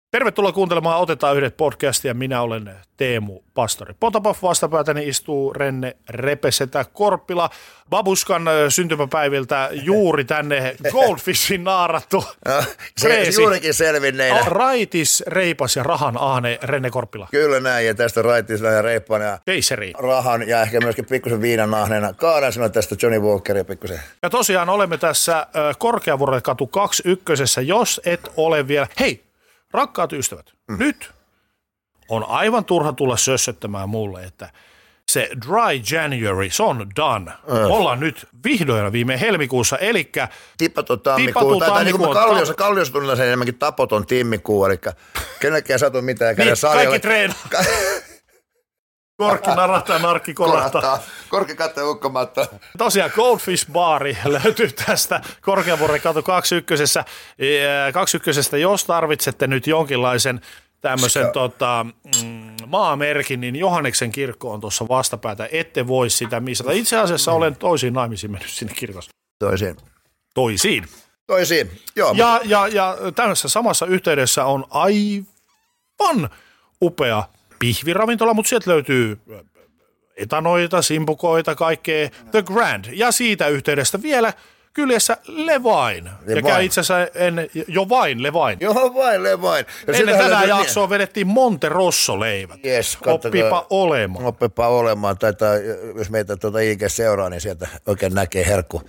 Tervetuloa kuuntelemaan Otetaan yhdet podcastia. Minä olen Teemu Pastori Potapov. Vastapäätäni istuu Renne Repesetä Korppila. Babuskan syntymäpäiviltä juuri tänne Goldfishin naarattu. Se juurikin selvinneinä. Raitis, reipas ja rahan ahne Renne Korppila. Kyllä näin, ja tästä raitis ja reippana ja keisari. Rahan ja ehkä myöskin pikkusen viinan ahneena. Kaadan sinua tästä Johnny Walkeria pikkusen. Ja tosiaan olemme tässä Korkeavuoren katu 21, jos et ole vielä. Hei! Rakkaat ystävät, nyt on aivan turha tulla sössöttämään mulle, että se Dry January, se on done. Ollaan nyt vihdoin viime helmikuussa, eli tippaton tammikuu, tai niin kuin Kalliossa tunnetaan sen enemmänkin tapoton timmikuu, eli kenellekään satu mitään käydä salilla. Kaikki treenaa. Korkki narahtaa, narkki korahtaa. Korkki katsoo ukkomatta. Tosiaan Goldfish-baari löytyy tästä Korkeavuoren katu 21. 21. Jos tarvitsette nyt jonkinlaisen tämmöisen maamerkin, niin Johanneksen kirkko on tuossa vastapäätä. Ette voi sitä missata. Itse asiassa olen toisiin naimisiin mennyt sinne kirkossa. Toisiin, joo. Ja tämmöisessä samassa yhteydessä on aivan upea pihviravintola, mutta sieltä löytyy etanoita, simpukoita, kaikkea The Grand. Ja siitä yhteydestä vielä kyljessä Levain. Ja itse asiassa Levain. Ennen tätä jaksoa vedettiin Monte Rosso-leivät. Yes, oppipa olemaan. Oppipa olemaan. Taitaa, jos meitä IG seuraa, niin sieltä oikein näkee herkku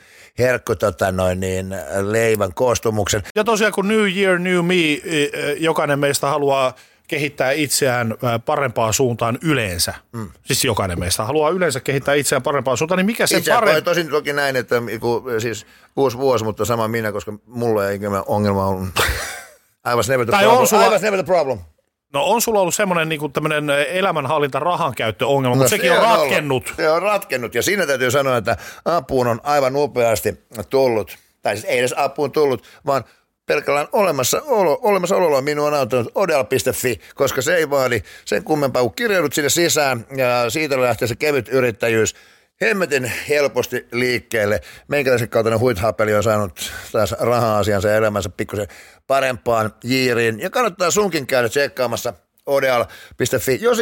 leivän koostumuksen. Ja tosiaan kun New Year, New Me, jokainen meistä haluaa kehittää itseään parempaan suuntaan yleensä. Siis jokainen meistä haluaa yleensä kehittää itseään parempaan suuntaan, niin mikä se parempi? Tosin toki näin, että siis uusi vuosi, mutta sama minä, koska mulla ei ongelma on aivan never the problem. No on sulla ollut semmoinen niin kuin tämmöinen elämänhallinta rahankäyttöongelma, mutta sekin on ratkennut. Se on ratkennut ja siinä täytyy sanoa, että apuun on aivan nopeasti tullut, tai siis ei edes apuun tullut, vaan pelkällään olemassaololla minua on auttanut odel.fi, koska se ei vaadi sen kummempaa, kun kirjaudut sinne sisään ja siitä lähtee se kevyt yrittäjyys hemmetin helposti liikkeelle. Meikäläisen kaltainen huithapeli on saanut taas raha-asiansa ja elämänsä pikkusen parempaan jiiriin. Ja kannattaa sunkin käydä tsekkaamassa odel.fi. Jos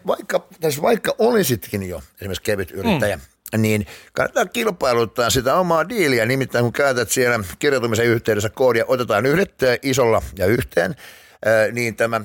vaikka olisitkin jo esimerkiksi kevyt yrittäjä, niin kannattaa kilpailuttaa sitä omaa diiliä. Nimittäin kun käytät siellä kirjautumisen yhteydessä koodia otetaan yhdet isolla ja yhteen, niin tämä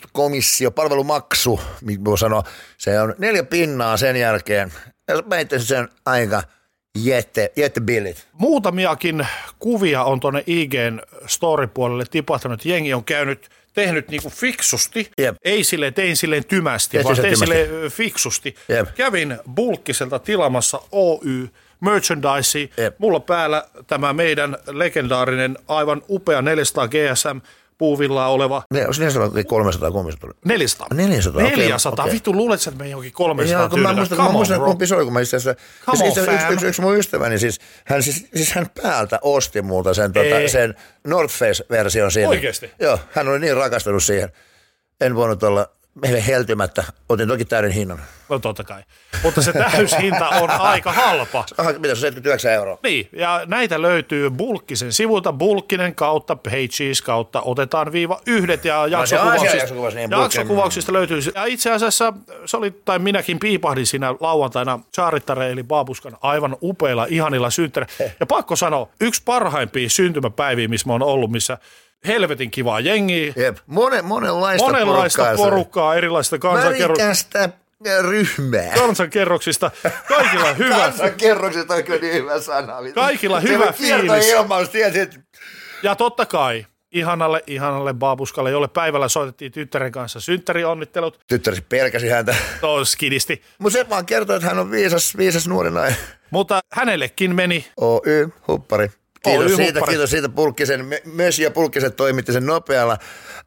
komissiopalvelumaksu, voi sanoa, se on 4 pinnaa sen jälkeen. Ja väittäisin, se on aika jättebillit. Muutamiakin kuvia on tuonne IGn story-puolelle tipahtanut. Jengi on tehnyt niinku fiksusti, ei silleen tein silleen tymästi, vaan tein silleen fiksusti. Kävin Bulkkiselta tilamassa Oy merchandise. Mulla päällä tämä meidän legendaarinen, aivan upea 400 GSM puuvillaa oleva. On 400 vai 300? 400. 400. Okay. Vittu, luulet sä, että me johonkin 300 tyylillä? Mä muistan, kumpi se oli, kun mä itse asiassa, yksi mun ystäväni, hän päältä osti multa sen North Face-version siitä. Oikeesti? Joo, hän oli niin rakastunut siihen. En voinut olla heltymättä. Otin toki täyden hinnan. No totta kai. Mutta se täyshinta on aika halpa. Mitä se on 79 €? Niin, ja näitä löytyy Bulkkisen sivulta, Bulkkinen kautta Pages kautta otetaan -1 ja jaksokuvauksista löytyy. Ja itse asiassa se oli, tai minäkin piipahdin siinä lauantaina Chaarittare eli Babuskan aivan upeilla, ihanilla synttäreillä. Ja pakko sanoa, yksi parhaimpia syntymäpäiviä, missä mä oon ollut, missä helvetin kivaa jengiä. Monenlaista porukkaa, erilaisista kansankerroksista. Ryhmää. Kansankerroksista. Kaikilla hyvä. Kansankerroksista on kyllä niin hyvä sana. Kaikilla hyvä fiilis. Ilmaus, tiesit. Ja totta kai ihanalle Babuskalle, jolle päivällä soitettiin tyttären kanssa synttärionnittelut. Tyttärisi pelkäsi häntä. Skidisti. Mutta se vaan kertoo, että hän on viisas nuori nainen. Mutta hänellekin meni. Oy, huppari. Kiitos siitä Pulkkisen. Monsieur Pulkkisen toimitti sen nopealla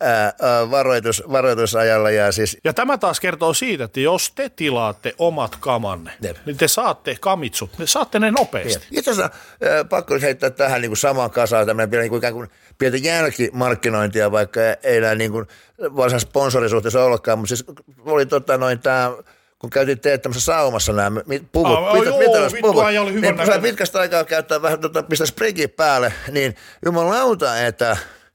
varoitusajalla. Ja tämä taas kertoo siitä, että jos te tilaatte omat kamanne, niin te saatte kamitsut, saatte ne nopeasti. Itse asiassa pakko heittää tähän niin kuin samaan kasaan tämmöinen ikään kuin pientä jälkimarkkinointia, vaikka ei enää niin kuin varsinaisen sponsorisuhteessa ollakaan, mutta siis oli tämä kun käytiin teettämässä saumassa nämä puvut, niin kun sai pitkästä aikaa käyttää vähän pistää sprigiä päälle, niin jumalauta, että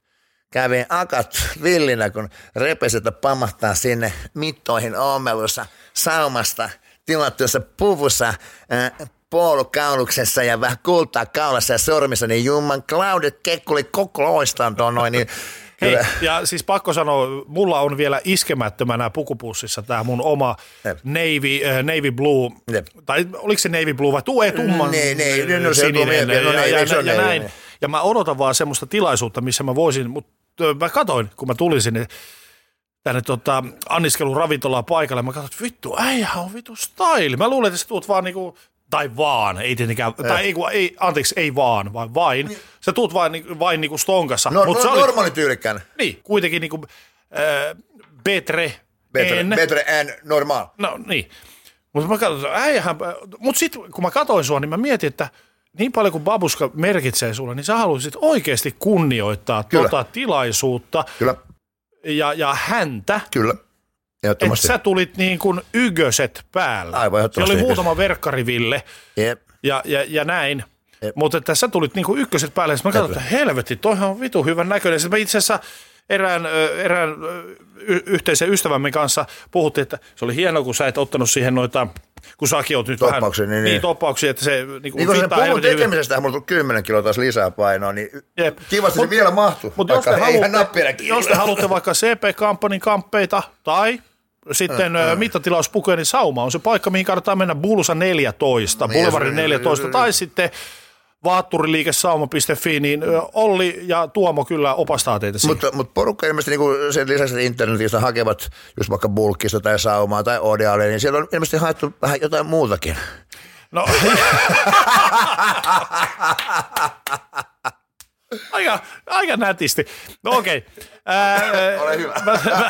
kävi akat villinä, kun repeset pamahtaa sinne mittoihin ommelussa saumasta tilattuessa puvussa, puolukauluksessa ja vähän kultaa kaulassa ja sormissa, niin jumman Claudet kekkuli koko loistaan tuon noin. Niin hei, ja siis pakko sanoa, mulla on vielä iskemättömänä pukupussissa tämä mun oma Navy Blue, tai oliko se Navy Blue vai tumman sininen ja näin. Ja mä odotan vaan semmoista tilaisuutta, missä mä voisin, mutta mä katoin, kun mä tulin sinne tänne anniskelun ravintolaan paikalle, mä katsoin, että vittu, äijähän on vittu style. Mä luulen, että sä tuut vaan niinku, tai vaan, ei tietenkään, tai ei vaan, vaan vain. Niin. Sä tuut vain niinku stonkassa. Normaali tyylikkään. Niin, kuitenkin niinku betre en normal. No niin. Mutta mä katsoin, äijähän, mutta sitten kun mä katsoin sua, niin mä mietin, että niin paljon kuin babuska merkitsee sulle, niin sä haluaisit oikeasti kunnioittaa tuota tilaisuutta. Kyllä. Ja häntä. Kyllä. Että sä tulit niin kuin ygöset päällä. Aivan ehdottomasti. Siellä oli muutama verkkariville ja näin. Mutta että sä tulit niin kuin ykköset päälle. Ja mä katsoin, että helvetti, toihan on vitu hyvän näköinen. Sitten mä itse asiassa erään yhteisen ystävämme kanssa puhuttiin, että se oli hienoa, kun sä et ottanut siihen noita, kun säkin oot nyt toppauksia, vähän niin toppauksia, että se niin kun se puhun tekemisestä, mulla tuli 10 kiloa taas lisää painoa, niin kivasti se vielä mahtuu. Mutta jos te haluatte vaikka CP-kampanin kamppeita tai sitten mittatilauspukuja, niin Sauma on se paikka, mihin kannattaa mennä Bulsa 14, Boulevardin 14, tai sitten vaatturiliikesauma.fi, niin Olli ja Tuomo kyllä opastaa teitä siihen. Mutta porukka ilmeisesti niin sen lisäksi, että internetistä hakevat just vaikka Bulkista tai Saumaa tai Odealle, niin siellä on ilmeisesti haettu vähän jotain muutakin. No aika nätisti. No okei. Ole hyvä.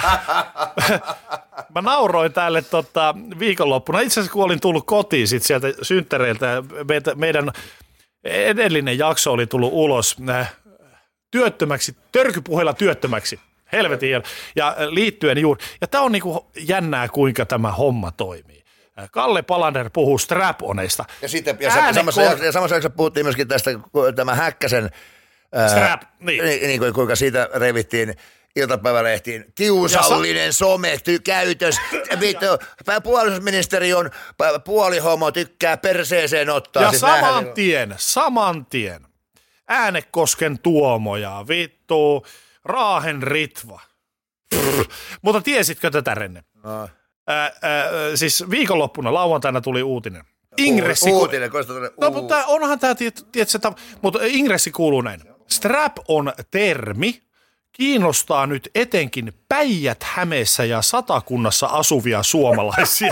Mä nauroin tälle viikonloppuna. Itse asiassa kun olin tullut kotiin sit sieltä synttäreiltä, meidän edellinen jakso oli tullut ulos työttömäksi, törkypuheilla työttömäksi. Helvetin ja liittyen juuri. Ja tää on niinku jännää, kuinka tämä homma toimii. Kalle Palander puhuu strap-oneista. Ja samassa jaksossa puhuttiin myöskin tästä tämä Häkkäsen strap, niin. Kuinka siitä revittiin iltapäivälehtiin. Kiusallinen somekäytös. Puolustusministeriön puolihomo tykkää perseeseen ottaa. Ja saman tien. Äänekosken Tuomo ja vittu Raahen Ritva. Mutta tiesitkö tätä, Renne? No. Siis viikonloppuna lauantaina tuli uutinen. Uutinen, koska tuli. No, mutta onhan tämä, mutta ingressi kuuluu näin. Strap on termi, kiinnostaa nyt etenkin Päijät-Hämeessä ja Satakunnassa asuvia suomalaisia.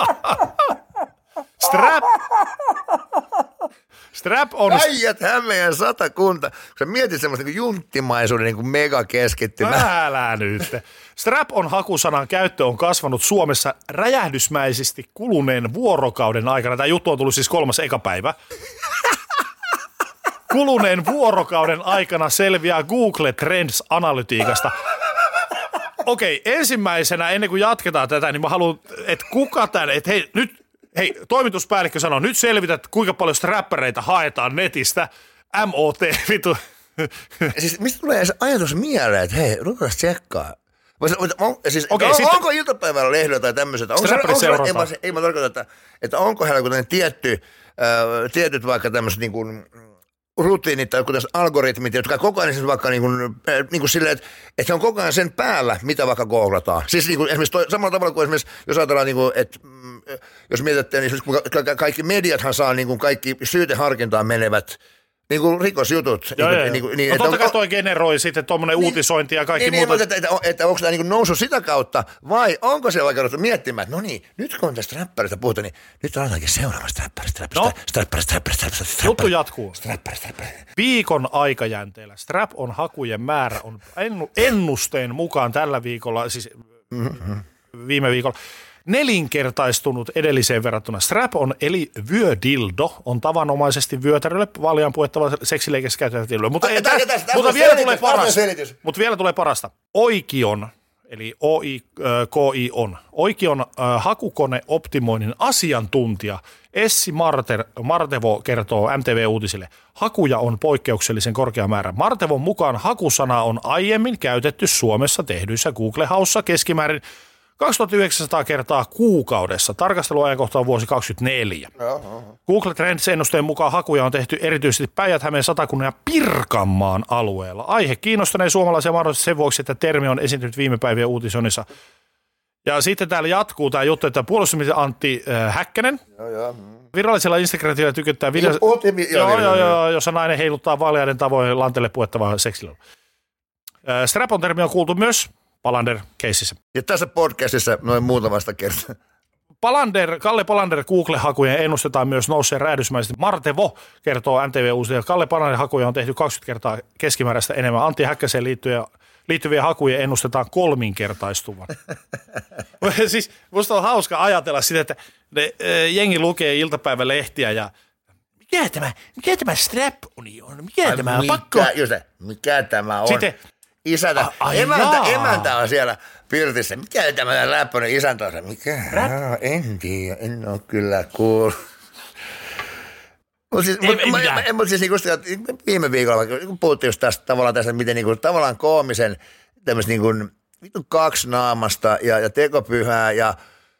Strap on... Päijät-Häme ja Satakunta. Kun sä mietit semmoista niin junttimaisuuden niin megakeskittymää. Älä nyt. Strap on hakusanan käyttö on kasvanut Suomessa räjähdysmäisesti kuluneen vuorokauden aikana. Tämä juttu on tullut siis 3. ekapäivä. Kuluneen vuorokauden aikana selviää Google Trends-analytiikasta. Okei, ensimmäisenä ennen kuin jatketaan tätä, niin mä haluan, että kuka tämän, että hei, toimituspäällikkö sanoo, nyt selvität, kuinka paljon strappereita haetaan netistä. MOT, vitu. Siis mistä tulee se ajatus mieleen, että hei, ruvetaan tsekkaa. Onko iltapäivällä lehdellä tai tämmöiset? Ei mä tarkoita, että onko heillä joku tietyt vaikka tämmöiset niin kuin rutiinit tai kuten algoritmit, jotka koko ajan siis vaikka niin kuin silleen, että se on koko ajan sen päällä, mitä vaikka googlataan. Siis niin kuin esimerkiksi samalla tavalla kuin esimerkiksi, jos ajatellaan, niin kuin, että jos mietitte, niin kaikki mediathan saa niin kuin kaikki syyteharkintaan menevät niin kuin rikosjutut. No totta kai toi generoi sitten tuommoinen uutisointi ja kaikki muuta. Että onko tämä niin noussut sitä kautta vai onko siellä vaikka ruveta miettimään, että no niin, nyt kun on tästä räppäristä puhuta, niin nyt aletaankin seuraavasta räppäristä. Juttu jatkuu. Viikon aikajänteellä Strap on hakujen määrä on ennusteen mukaan tällä viikolla, siis viime viikolla, 4-kertaistunut edelliseen verrattuna. Strap on eli vyödildo, on tavanomaisesti vyötärölle vaalean puettava seksileikessä käytettävä dildo. Mutta vielä tulee parasta. Oikion, eli OIKI on. Oiki on hakukoneoptimoinnin asiantuntija. Essi Martevo kertoo MTV-uutisille. Hakuja on poikkeuksellisen korkea määrä. Martevon mukaan hakusana on aiemmin käytetty Suomessa tehdyissä Google-haussa keskimäärin 2900 kertaa kuukaudessa. Tarkasteluajankohta on vuosi 2024. Google Trends-ennusteen mukaan hakuja on tehty erityisesti Päijät-Hämeen, Satakunnan ja Pirkanmaan alueella. Aihe kiinnostaneen suomalaisia mahdollisesti sen vuoksi, että termi on esiintynyt viime päivien uutisoinnissa. Ja sitten täällä jatkuu tämä juttu, että puolustusministeri Antti Häkkänen virallisella Instagramilla tykyttää video, jossa nainen heiluttaa valjaiden tavoin lantelle puettavaa seksillä. Strap-on-termi on kuultu myös Palander-keississä. Ja tässä podcastissa noin muutamasta kertaa. Kalle Palander Google-hakujen ennustetaan myös nousseen räjähdysmäisesti. Martevo kertoo MTV-uusille, että Kalle Palander-hakuja on tehty 20 kertaa keskimääräistä enemmän. Antti Häkkäseen liittyviä hakuja ennustetaan 3-kertaistuvan. Siis musta on hauska ajatella sitä, että jengi lukee iltapäivälehtiä ja mikä tämä strap-oni on? Mikä tämä on? Pakko? Mikä tämä on? Sitten, emäntä on siellä pirtissä. Mikä tämä läppöinen isäntä on? Mikä? En tiedä, en ole kyllä kuullut. Mutta siis viime viikolla puhuttiin just tästä tavallaan tässä, miten niinku, tavallaan koomisen tämmöistä niinku, kaksinaamasta ja tekopyhää ja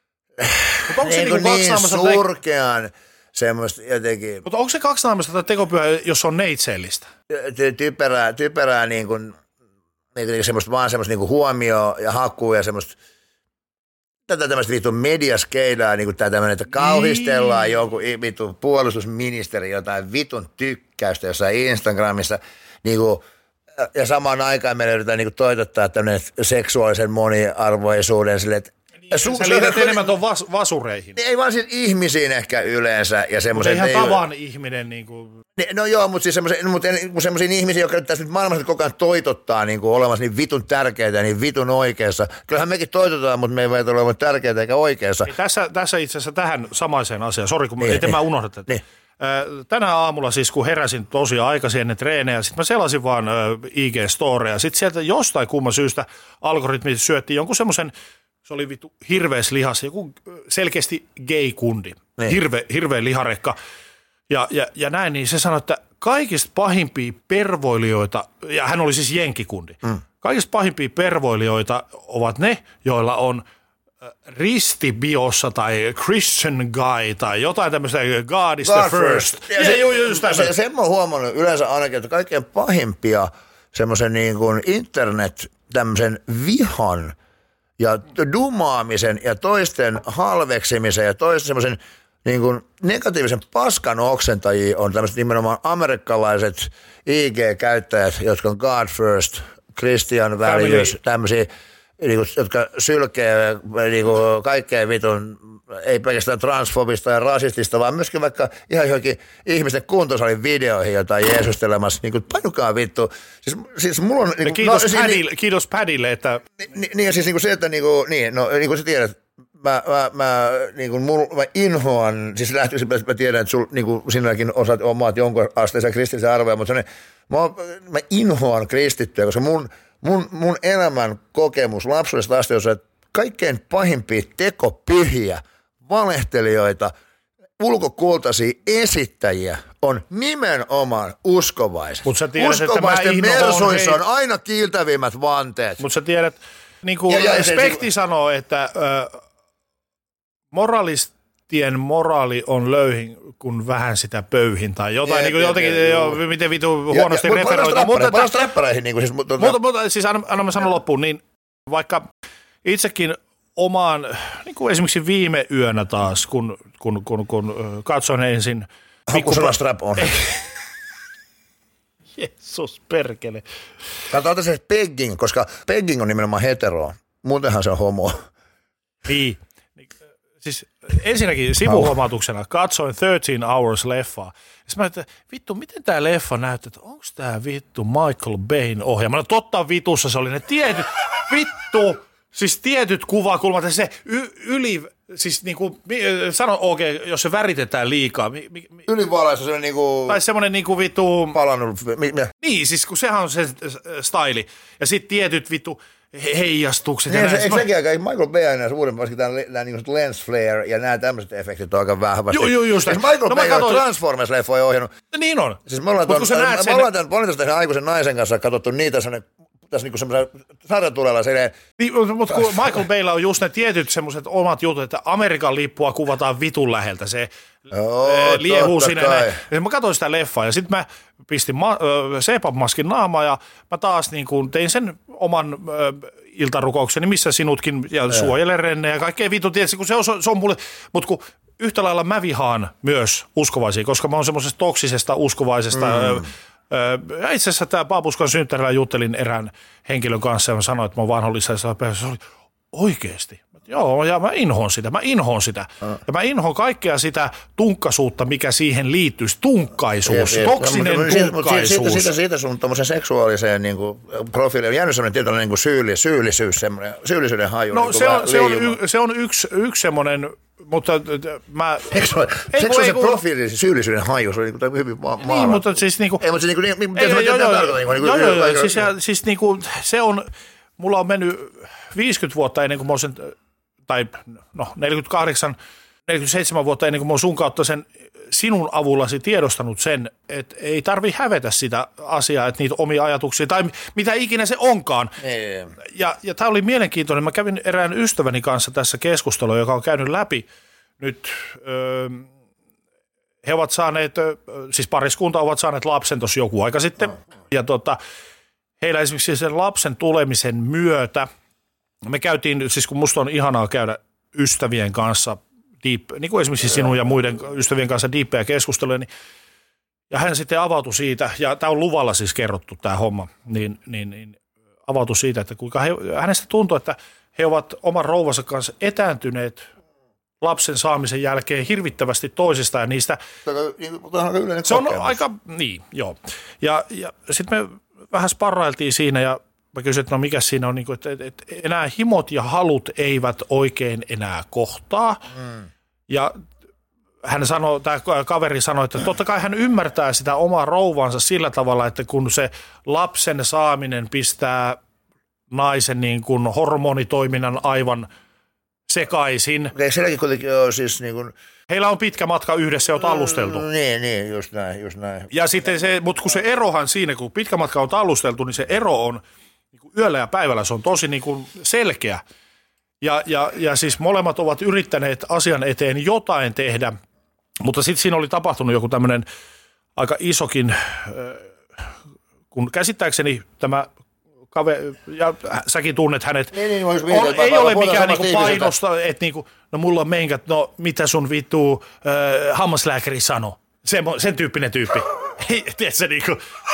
niin surkean semmoista jotenkin. Mutta onko se kaksinaamasta tai tekopyhää, jos on neitseellistä? Typerää niin kuin semmoista vaan semmoista niinku huomioon ja hakua ja semmoista tätä tämmöistä vitun mediaskeilaa, niin kuin tämä tämmöinen, että kauhistellaan joku vitun puolustusministeri jotain vitun tykkäystä jossain Instagramissa, niin kuin, ja samaan aikaan meillä yritetään niin kuin toitottaa tämmöinen seksuaalisen moniarvoisuuden sille, että sä liität enemmän tuon vasureihin. Ei vaan siis ihmisiin ehkä yleensä. Ja mutta ihan tavan ihminen. Niin kuin. No joo, mutta siis semmoisiin ihmisiin, jotka tässä nyt maailmassa koko ajan toitottaa niin kuin olemassa niin vitun tärkeitä ja niin vitun oikeassa. Kyllähän mekin toitotaan, mutta me ei voi olla tärkeitä eikä oikeassa. Ei, tässä itse asiassa tähän samaiseen asiaan. Sori, kun ei tämä unohda tätä. Niin. Tänä aamulla siis, kun heräsin tosi aikaisin ennen treenejä, sitten mä selasin vaan IG-storeja. Sitten sieltä jostain kumman syystä algoritmi syötti jonkun semmoisen. Se oli vittu hirveässä lihassa, joku selkeästi gay-kundi, hirveä liharekka. Ja näin, niin se sanoi, että kaikista pahimpia pervoilijoita, ja hän oli siis jenkkikundi, kaikista pahimpia pervoilijoita ovat ne, joilla on ristibiossa tai Christian guy tai jotain tämmöistä, God is the first. Sen mä oon huomannut yleensä ainakin, että kaikkein pahimpia semmoisen niin kuin internet tämmöisen vihan ja dumaamisen ja toisten halveksimisen ja toisten semmoisen niin kuin negatiivisen paskan oksentajia on tämmöiset nimenomaan amerikkalaiset IG-käyttäjät, jotka on God first, Christian values, tämmöisiä, niin kuin, jotka sylkee niin kuin kaikkea vitun, ei pelkästään transfobista ja rasistista, vaan myöskin vaikka ihan johonkin ihmisten kuntosalin videoihin jotain jeesustelemassa, niin kuin painukaa vittu. Siis mulla on... Niin kuin, kiitos Padille, että... Niin ja siis niin kuin se, että niin kuin sä tiedät, mä inhoan, siis lähtöisin mä tiedän, että niin sinäkin osaat omaat jonkun asteisen kristillisen arvoja, mutta mä inhoan kristittyä, koska mun elämän kokemus lapsuudesta asti on se, että kaikkein pahimpia tekopyhiä, valehtelijoita, ulkokultaisia esittäjiä on nimenomaan uskovaiset. Uskovaisten mersuissa on aina kiiltävimmät vanteet. Mutta sä tiedät, niin kuin Spekti sanoo, että moralistien moraali on löyhin, kun vähän sitä pöyhin tai jotain, niin kuin jotenkin, miten vitu huonosti referoita. Mutta siis anna mä sanon loppuun, niin vaikka itsekin omaan, niin kuin esimerkiksi viime yönä taas, kun katsoin ensin... Hakusana strap on. Jeesus perkele. Katsotaan se pegging, koska pegging on nimenomaan hetero. Muutenhan se on homo. Niin. Siis ensinnäkin sivuhuomautuksena katsoin 13 Hours-leffaa. Ja mä että vittu, miten tää leffa näyttää, että onko tää vittu Michael Bayn ohjaama? No totta vitussa se oli ne tietyt, vittu, siis tietyt kuvakulmat ja se siis niinku, sano jos se väritetään liikaa. Ylivalaisuus on niinku... Tai semmonen niinku vittu... Palannut. Niin, siis kun sehän on se styli. Ja sit tietyt vittu heijastukset. Eikö sekin aika, Michael Bay aina suurempi, varsinkin nämä niin lens flare ja nämä tämmöiset efektit on aika vahvasti. Joo, just. Michael Bay on Transformers-leffoja ohjannut. Niin on. Siis me ollaan tuossa aikuisen naisen kanssa katsottu niitä tässä niinku semmoisella sarjatulella silleen. Niin, mutta kun Michael Baylla on just ne tietyt semmoiset omat jutut, että Amerikan lippua kuvataan vitun läheltä. Se liehuu sinne. Mä katsoin sitä leffaa ja sitten mä pistin CPAP-maskin naamaan ja mä taas niin kuin tein sen oman iltarukoukseni, missä sinutkin ja suojele Renne ja kaikkea vittu. Tietysti, kun se on mulle, mutta kun yhtä lailla mä vihaan myös uskovaisia, koska mä oon semmoisesta toksisesta uskovaisesta. Itse asiassa tämä Paapuskan synttärillä juttelin erään henkilön kanssa ja mä sanoin, että mä oon vanhollisessa päivässä. Se oli oikeasti. Joo, ja mä inhoon sitä. Ja mä inhoon kaikkea sitä tunkkaisuutta, mikä siihen liittyy. Tunkkaisuus, toksinen tunkkaisuus. Siitä sun tommosen seksuaaliseen niin profiiliin on jäänyt semmoinen tietynlainen niin syyllisyys, semmoinen syyllisyyden haju. No se on yksi semmoinen, mutta mä... Seksuaalisen profiilin syyllisyyden haju, se on hyvin maalainen. Niin, mutta siis niinku... Ei, mutta siis niinku... Siis niinku se on... Mulla on mennyt 50 vuotta ennen kuin mä oon sen, tai 47 vuotta ennen kuin mä oon sun kautta sen sinun avullasi tiedostanut sen, että ei tarvi hävetä sitä asiaa, että niitä omia ajatuksia, tai mitä ikinä se onkaan. Ja tämä oli mielenkiintoinen. Mä kävin erään ystäväni kanssa tässä keskustelua, joka on käynyt läpi nyt... He ovat saaneet, siis pariskunta ovat saaneet lapsen tuossa joku aika sitten, ja heillä esimerkiksi sen lapsen tulemisen myötä, me käytiin, siis kun musta on ihanaa käydä ystävien kanssa, niin kuin esimerkiksi sinun ja muiden ystävien kanssa diippejä keskusteluja, niin, ja hän sitten avautui siitä, ja tämä on luvalla siis kerrottu tämä homma, niin avautui siitä, että kuinka hänestä tuntui, että he ovat oman rouvansa kanssa etääntyneet lapsen saamisen jälkeen hirvittävästi toisistaan, ja niistä... Se on aika, niin, joo. Ja sitten me vähän sparrailtiin siinä ja mä kysyin, että no mikä siinä on, niin kuin, että enää himot ja halut eivät oikein enää kohtaa. Ja hän sanoi, tämä kaveri sanoi, että totta kai hän ymmärtää sitä omaa rouvansa sillä tavalla, että kun se lapsen saaminen pistää naisen niin kuin hormonitoiminnan aivan sekaisin. Sielläkin kuitenkin on siis niin kuin... Heillä on pitkä matka yhdessä jo tallusteltu. Niin, just näin. Ja sitten se, mutta kun se erohan siinä, kun pitkä matka on tallusteltu, niin se ero on niin kuin yöllä ja päivällä, se on tosi niin kuin selkeä. Ja siis molemmat ovat yrittäneet asian eteen jotain tehdä, mutta sitten siinä oli tapahtunut joku tämmöinen aika isokin, kun käsittääkseni tämä ja säkin tunnet hänet, ei ole mikään niinku painosta, että niinku, no mulla on menkät, no mitä sun vittu hammaslääkäri sano, sen tyyppinen tyyppi. Tiedätkö niinku?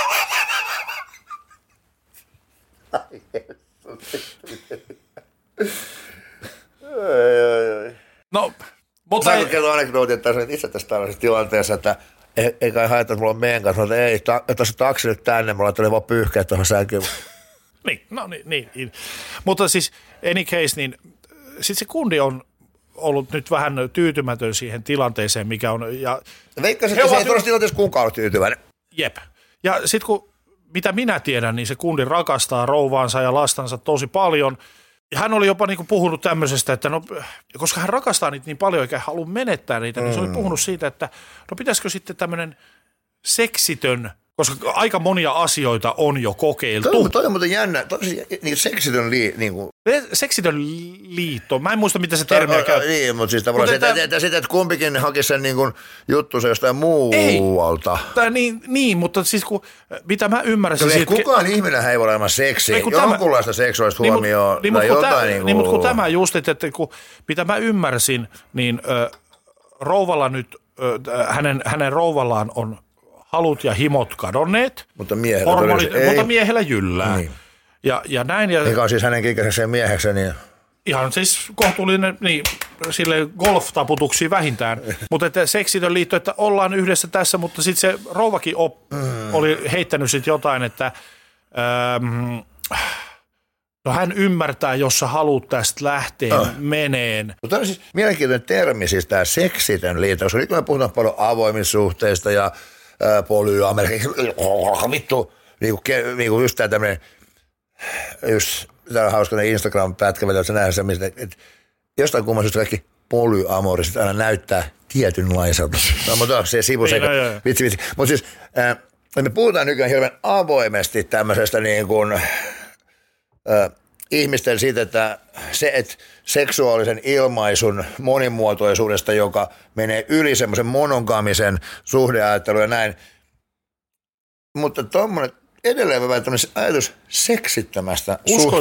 No, mutta... Saanko kertoa anekdootin, että itse tässä tällaisessa tilanteessa, että ei kai haeta, että mulla on meidän kanssa, mutta ei, että se taksi nyt tänne, mulla tuli vaan pyyhkeä tuohon sänkyyn. Niin. Mutta siis any case, niin sitten se kundi on ollut nyt vähän tyytymätön siihen tilanteeseen, mikä on. Ja veikkasin, että se ei tuollaisessa tilanteessa kukaan ole tyytyväinen. Jep. Ja sitten kun, mitä minä tiedän, niin se kundi rakastaa rouvaansa ja lastansa tosi paljon. Ja hän oli jopa niinku puhunut tämmöisestä, että no, koska hän rakastaa niitä niin paljon eikä halua menettää niitä, niin se oli puhunut siitä, että no pitäisikö sitten tämmöinen seksitön, koska aika monia asioita on jo kokeiltu. Toi on muuten jännä. Niin seksitön seksitön liitto. Mä en muista, mitä se termiä käy. Niin, mutta siis tavallaan että kumpikin hakisi sen niin juttunsa jostain muualta. Niin, mutta siis mitä mä ymmärsin. Ei kukaan ihminen ei voi olemaan seksiä. Jonkunlaista seksuaalista huomioon tai jotain. Niin, mutta kun tämä just, että mitä mä ymmärsin, niin rouvalla nyt, hänen rouvallaan on halut ja himot kadonneet, mutta miehellä jyllää. Niin. Ja näin. Mikä on siis hänen ikäisensä mieheksi, niin... Ihan siis kohtuullinen, niin sille golf-taputuksia vähintään. Mutta että seksitön liitto, että ollaan yhdessä tässä, mutta sitten se rouvakin oli heittänyt sitten jotain, että no hän ymmärtää, jos sä haluat tästä lähteä meneen. Mutta on siis mielenkiintoinen termi, siis tämä seksitön liitto, koska nyt me puhutaan paljon avoimista suhteista ja polyamerikki, vittu, niinku just tää tämmönen, just täällä on hauska ne Instagram-pätkävät, että sä nähdään semmoista, että jostain kumman syystä kaikki polyamoriset aina näyttää tietynlaiselta. No, mutta se sivuseikka. Vitsi. Mutta siis me puhutaan nykyään hirveän avoimesti tämmöisestä niin kuin ihmisten siitä, että seksuaalisen ilmaisun monimuotoisuudesta, joka menee yli semmoisen monogamisen suhdeajattelun ja näin. Mutta tuommoinen edelleen tämmöinen ajatus seksittömästä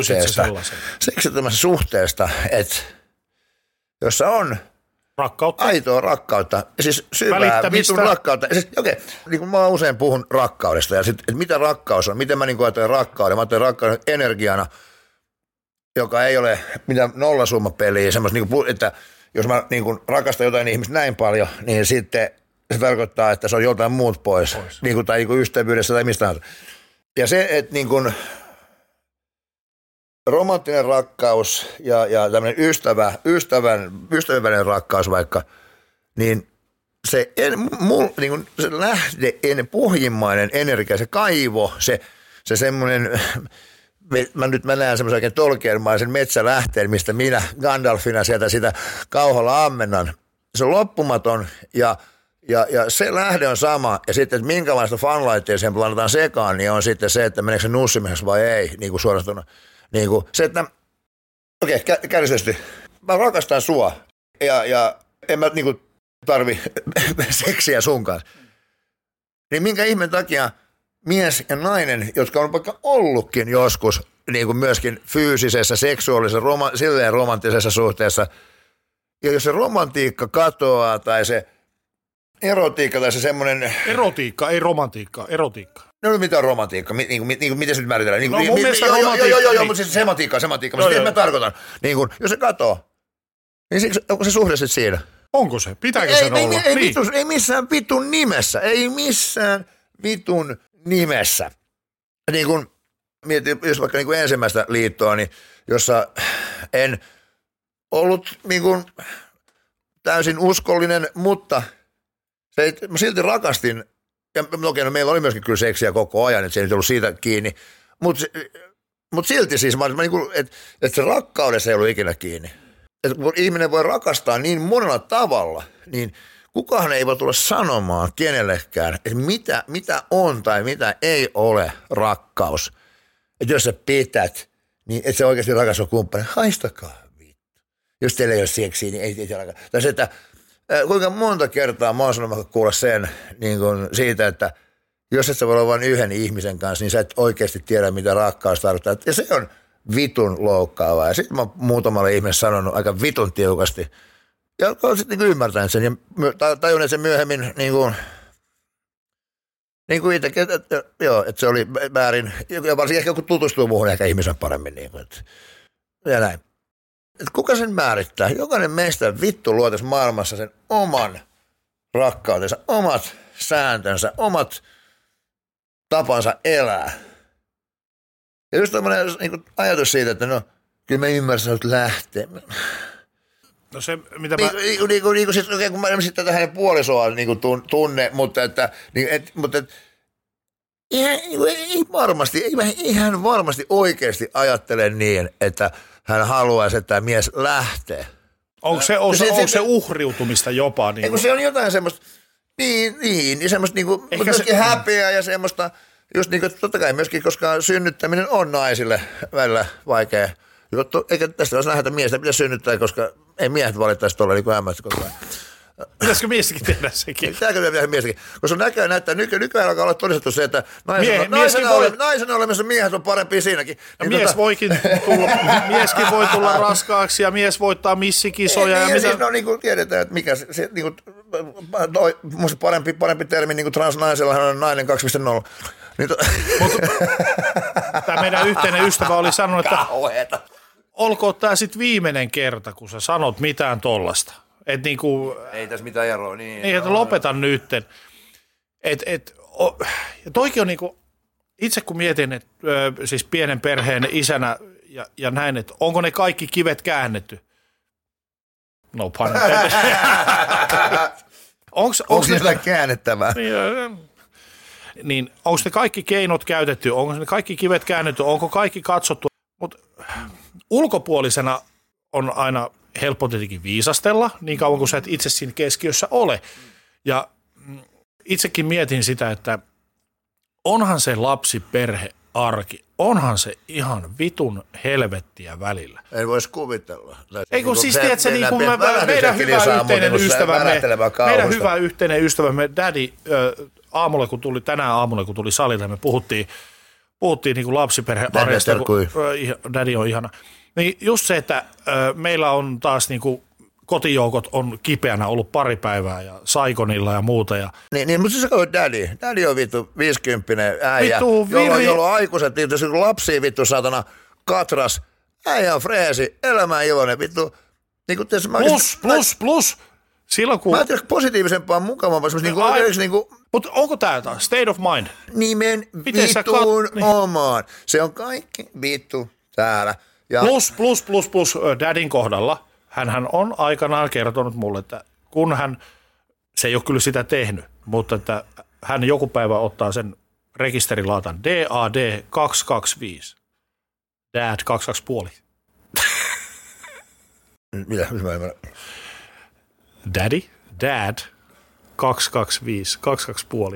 suhteesta, että jossa on rakkautta. Aitoa rakkautta, siis syvää vitun rakkautta. Siis, niin kuin mä usein puhun rakkaudesta ja sitten, että mitä rakkaus on, miten mä niin ajattelen rakkauden. Mä ajattelen rakkauden energiana, joka ei ole mitään nollasummapeliä, semmoista, niin kuin, että jos mä niin kuin rakastan jotain ihmistä näin paljon, niin sitten se tarkoittaa, että se on joltain muut pois. Niin kuin, tai niin kuin ystävyydessä tai mistä. Ja se, että niin kuin romanttinen rakkaus ja tämmöinen ystävällinen rakkaus vaikka, niin se lähde, pohjimmainen energia, se kaivo, se semmoinen, mä näen semmoisen oikein tolkienmaisen metsälähteen, mistä minä Gandalfina sieltä sitä kauhalla ammennan. Se on loppumaton ja se lähde on sama, ja sitten, että minkälaista fanlaittia siihen planetaan sekaan, niin on sitten se, että meneekö se nussimiseksi vai ei, niin kuin suorastaan. Niin kuin se, että kärjisesti, mä rakastan sua, ja en mä niin kuin tarvi seksiä sun kanssa. Niin minkä ihmeen takia mies ja nainen, jotka on vaikka ollutkin joskus niin kuin myöskin fyysisessä, seksuaalisessa, silleen romanttisessa suhteessa, ja jos se romantiikka katoaa tai se erotiikka tai se semmoinen... Erotiikka, ei romantiikka, erotiikka. No mitä on romantiikka? Miten se nyt määritellään? No mun mielestä romantiikka... Joo, mutta siis semantiikka. Mä tarkoitan. Niin kun, jos se katoo, niin onko se suhde sitten siinä? Onko se? Pitääkö sen olla? Ei missään vitun nimessä. Ei missään vitun nimessä. Niin kun mietin, jos vaikka niin kun ensimmäistä liittoa, niin jossa en ollut niin kun täysin uskollinen, mutta mä silti rakastin. Ja no meillä oli myöskin kyllä seksiä koko ajan, että se ei nyt ollut siitä kiinni. Mutta silti siis, että se rakkaudessa ei ollut ikinä kiinni. Että kun ihminen voi rakastaa niin monella tavalla, niin kukaan ei voi tulla sanomaan kenellekään, että mitä on tai mitä ei ole rakkaus. Että jos sä pität, niin et sä oikeasti rakas on kumppani. Haistakaa vittu. Jos teillä ei ole seksiä, niin ei se rakas. Tai se, että kuinka monta kertaa mä oon sanonut kuulla sen niin kuin siitä, että jos et sä voi olla vain yhden ihmisen kanssa, niin sä et oikeasti tiedä, mitä rakkaus tarkoittaa. Ja se on vitun loukkaavaa. Ja sitten mä oon muutamalle ihmiselle sanonut aika vitun tiukasti. Ja olen sitten niin ymmärtänyt sen ja tajunnut sen myöhemmin niin kuin itsekin, että se oli väärin. Ja varsinkin ehkä kun tutustuu muuhun ehkä ihmisen paremmin. Niin kuin, ja näin. Et kuka sen määrittää? Jokainen meistä vittu luo tässä maailmassa sen oman rakkautensa, omat sääntönsä, omat tapansa elää. Ja just tämmöinen niin ajatus siitä, että no, kyllä mä ymmärrän, että lähtee. No se, mitä siis, kun mä sitten tähän puolisoa niin tunne, mutta ei hän varmasti oikeasti ajattele niin, että hän haluaisi, että mies lähtee. Onko se uhriutumista jopa? Niin kuin se on jotain semmoista, niin semmoista niin kuin, myöskin häpeää ja semmoista, just niin kuin, totta kai myöskin, koska synnyttäminen on naisille välillä vaikea juttu. Eikä tästä olisi nähdä, että miestä pitäisi synnyttää, koska ei miehet valittaisi tuolla niin kuin ämmästä koko ajan. Pitäisikö miestikin tehdä sekin? Pitääkö tehdä miestikin? Koska näyttää, nykyään alkaa olla todistettu se, että naisena olemassa miehet on parempia siinäkin. Ja niin mieskin voi tulla raskaaksi ja mies voittaa missikisoja. Ja siis, no niin kuin tiedetään, että mikä se niin kuin, musta parempi termi niin kuin transnaisellahan on nainen 2.0. Niin tämä meidän yhteinen ystävä oli sanonut, että olkoon tämä sitten viimeinen kerta, kun sä sanot mitään tollasta. Et niinku, ei tässä mitään eroa. Niin, että lopeta nytten. Ja toikin on niinku, itse kun mietin, että siis pienen perheen isänä ja näin, että onko ne kaikki kivet käännetty? No pun intended. Onko ne käännettävää? Niin, onko ne kaikki keinot käytetty? Onko ne kaikki kivet käännetty? Onko kaikki katsottu? Mutta ulkopuolisena on aina helppo tietenkin viisastella, niin kauan kuin sä et itse siinä keskiössä ole. Ja itsekin mietin sitä, että onhan se lapsiperhearki, onhan se ihan vitun helvettiä välillä. En voisi kuvitella. Ei kun siis tiedät, niin meidän hyvä yhteinen ystävämme Daddy, tänään aamulla kun tuli salille, me puhuttiin niin kuin lapsiperhearjesta, Daddy on ihana. Niin just se, että meillä on taas niin kuin kotijoukot on kipeänä ollut pari päivää ja Saigonilla ja muuta. Niin mutta se on Daddy. Daddy on vittu 50 äijä, jolloin aikuiset, jos lapsia vittu saatana katras, äijä on freesi, elämä iloinen, vittu. Niin kuin plus. Silloin kun... Mä en tiedä positiivisempaa, mukavampaa, mutta onko tää taas state of mind? Nimen vittuun omaan. Se on kaikki vittu täällä. Ja... Plus Daddyn kohdalla. Hänhän on aikanaan kertonut mulle, että kun se ei ole kyllä sitä tehnyt, mutta että hän joku päivä ottaa sen rekisterilaatan DAD 225. Dad 22,5. Mitä? Dad 225, 22,5.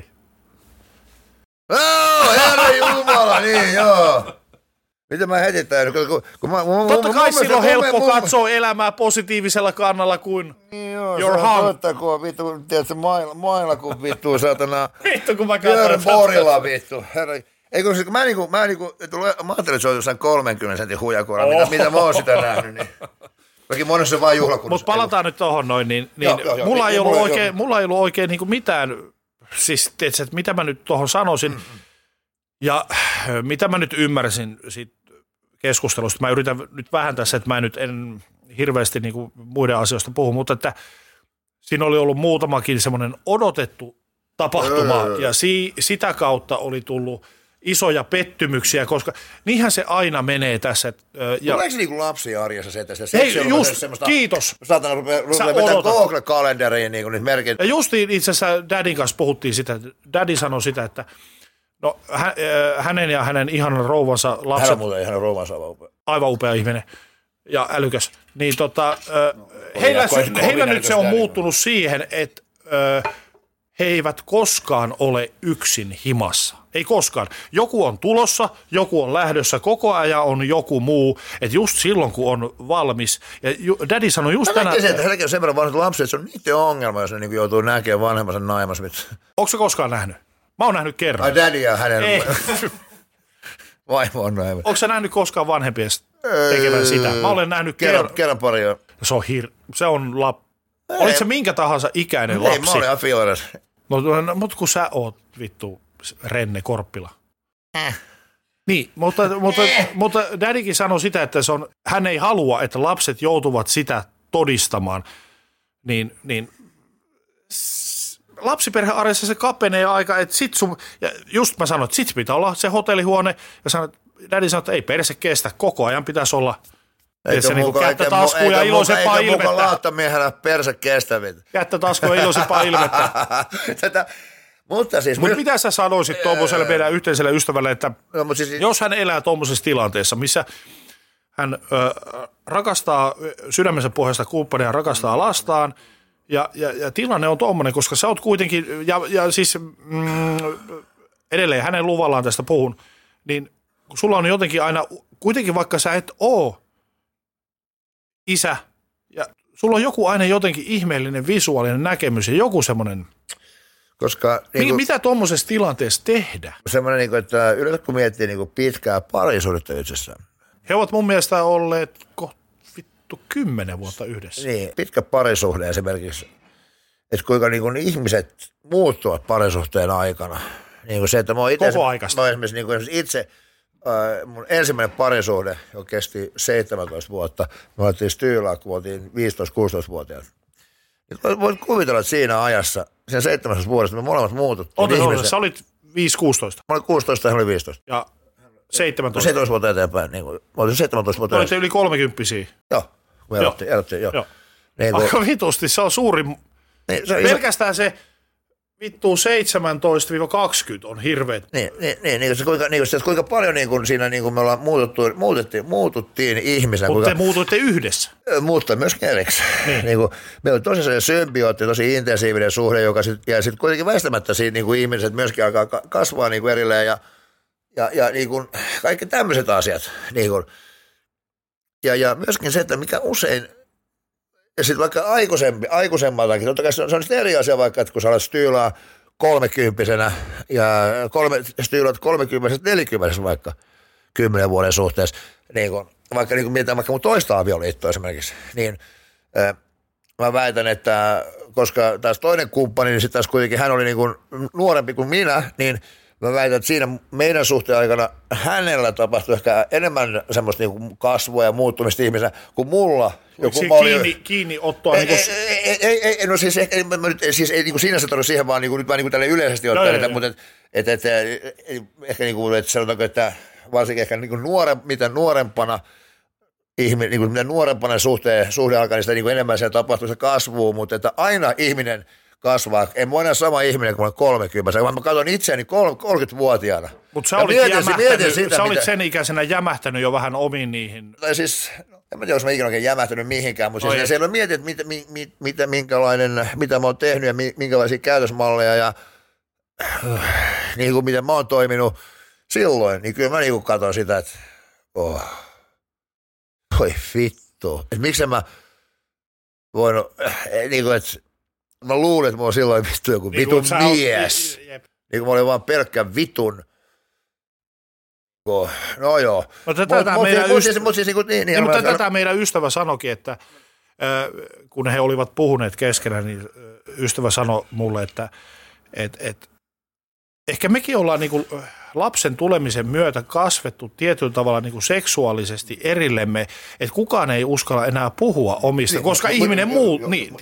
Herra Jumala, niin joo. Mitä mä heti täynnä? Totta kai silloin on helppo katsoa elämää positiivisella kannalla kuin your hung. Totta kun on vittu, tiedätkö, mailla kun vittu saatana. Vittu kun mä katsoin. Borilla vittu. Herra. Eikö mä ajattelin, että se on jossain 30 sentin huijakuora, mitä mä oon sitä nähnyt. Niin. Mäkin monessa vaan juhlakunnassa. Mutta palataan nyt tohon noin, niin mulla ei ollut oikein niin kuin mitään, siis tiedätkö, että mitä mä nyt tohon sanoisin. Ja mitä mä nyt ymmärsin siitä keskustelusta, mä yritän nyt vähän tässä, että mä en hirveästi niin kuin muiden asioista puhu, mutta että siinä oli ollut muutamakin semmoinen odotettu tapahtuma ja sitä kautta oli tullut isoja pettymyksiä, koska niinhän se aina menee tässä. Tuleeko se niin kuin lapsia arjessa se, että hei, just, kiitos. Saatana rupeaa vetää Google-kalenderiin niin nyt merkit. Ja justiin itse asiassa Daddyn kanssa puhuttiin sitä, Daddy sanoi sitä, että no, hänen ja hänen ihanan rouvansa lapset. Hän on muuten ihanan rouvansa aivan upea ihminen ja älykäs. Niin heillä nyt se on muuttunut siihen, että he eivät koskaan ole yksin himassa. Ei koskaan. Joku on tulossa, joku on lähdössä, koko ajan on joku muu. Että just silloin, kun on valmis. Ja Daddy sanoi just tänään. Hänelläkin on sen verran vanhat lapset, että se on niiden ongelma, jos ne niin joutuu näkemään vanhemmansa naimassa. Onko se koskaan nähnyt? Mä oon nähnyt kerran. Ai Daddy ja hänen vaimo on näin. Onko sä nähnyt koskaan vanhempien tekevän sitä? Mä olen nähnyt kerran pari jo. Se on Olit se minkä tahansa ikäinen lapsi? Ei, mä olin afioiras. No, mutta kun sä oot vittu Renne Korppila. Niin, mutta Daddykin sanoi sitä, että hän ei halua, että lapset joutuvat sitä todistamaan. Niin lapsiperhearjessa se kapenee aika, että ja just mä sanoin, että sit pitää olla se hotellihuone, ja Daddy sanoi, että ei perse kestä, koko ajan pitäisi olla se niin kättä taskuun ja iloisempaa ilmettä. Eikä mukaan laattamiehenä perse kestävät. Kättä taskuun ja iloisempaa ilmettä. Mutta mitä sä sanoisit tuommoiselle meidän yhteiselle ystävälle, että jos hän elää tuommoisessa tilanteessa, missä hän rakastaa sydämensä pohjasta kumppania, rakastaa lastaan, ja tilanne on tuommoinen, koska sä oot kuitenkin, ja siis edelleen hänen luvallaan tästä puhun, niin sulla on jotenkin aina, kuitenkin vaikka sä et oo isä, ja sulla on joku aina jotenkin ihmeellinen visuaalinen näkemys ja joku semmoinen. Koska mitä tuommoisessa tilanteessa tehdä? Semmoinen, että yleensä kun miettii pitkää parisuhdetta itsessään. He ovat mun mielestä olleet 10 vuotta yhdessä. Niin, pitkä parisuhde esimerkiksi. Että kuinka ihmiset muuttuvat parisuhteen aikana. Niin se, että mä oon itse mun ensimmäinen parisuhde, joka kesti 17 vuotta. Me oltiin Styylaa, kun oltiin 15-16-vuotiaat. Voit kuvitella, että siinä ajassa, sen 17 vuodesta me molemmat muututtiin. Sä olit 5-16. Mä olin 16 ja hän oli 15. Ja 17. 17 vuotta eteenpäin. Niin mä olin 17 vuotta. Olitte yli 30-vuotiaita. Joo, me elettiin. Aika vitusti, se on suuri. Niin, pelkästään se, vittu 17-20 on hirveet. Kuinka paljon siinä me ollaan muututtiin ihmisenä. Mutta te muutuitte yhdessä. Muuttaa myös erikseen. Niin. Meillä oli tosi sellainen symbiootti, tosi intensiivinen suhde, joka ja sitten kuitenkin väistämättä siinä ihmiset myöskin alkaa kasvaa erilleen ja kaikki tämmöiset asiat. Ja myöskin se, että mikä usein, ja sitten vaikka aikuisemmaltakin, totta kai se on sitten eri asia vaikka, että kun sä olet styylaa 30-vuotiaana ja styylaat 30-40 vaikka 10 vuoden suhteessa, vaikka mietitään vaikka mun toista avioliittoa esimerkiksi, niin mä väitän, että koska taas toinen kumppani, niin sitten taas kuitenkin hän oli nuorempi kuin minä, niin mä väitän, että siinä meidän suhteen aikana hänellä tapahtui ehkä enemmän semmoista kasvua ja muuttumista ihmisenä kuin mulla. Kiinniottoa. No siis ei siinä se tarvitse siihen, vaan nyt vaan tälle yleisesti ottaen, mutta ehkä että sanotaanko, että varsinkin ehkä mitä nuorempana mitä nuorempana suhde alkaa, niin sitä enemmän siellä tapahtuu se kasvua, mutta että aina ihminen kasvaa. En voi enää sama ihminen kuin 30, vaan mä katson itseäni 30-vuotiaana. Mutta sä olit sen ikäisenä jämähtänyt jo vähän omiin niihin. Tai siis, en mä tiedä, jos mä ikinä oikein jämähtänyt mihinkään, mutta siis siellä mietin, että mitä mä oon tehnyt ja minkälaisia käytösmalleja ja miten mä oon toiminut silloin, niin kyllä mä katson sitä, että voi vittu, että miksi mä voinut, että mä luulin, että mä oon silloin vittu joku vitun mies. Niin kuin mä olin vaan pelkkä vitun. No joo. Tätä meidän ystävä sanoikin, että kun he olivat puhuneet keskenään, niin ystävä sanoi mulle, että ehkä mekin ollaan lapsen tulemisen myötä kasvettu tietyllä tavalla seksuaalisesti erillemme, että kukaan ei uskalla enää puhua omista, koska ihminen muu...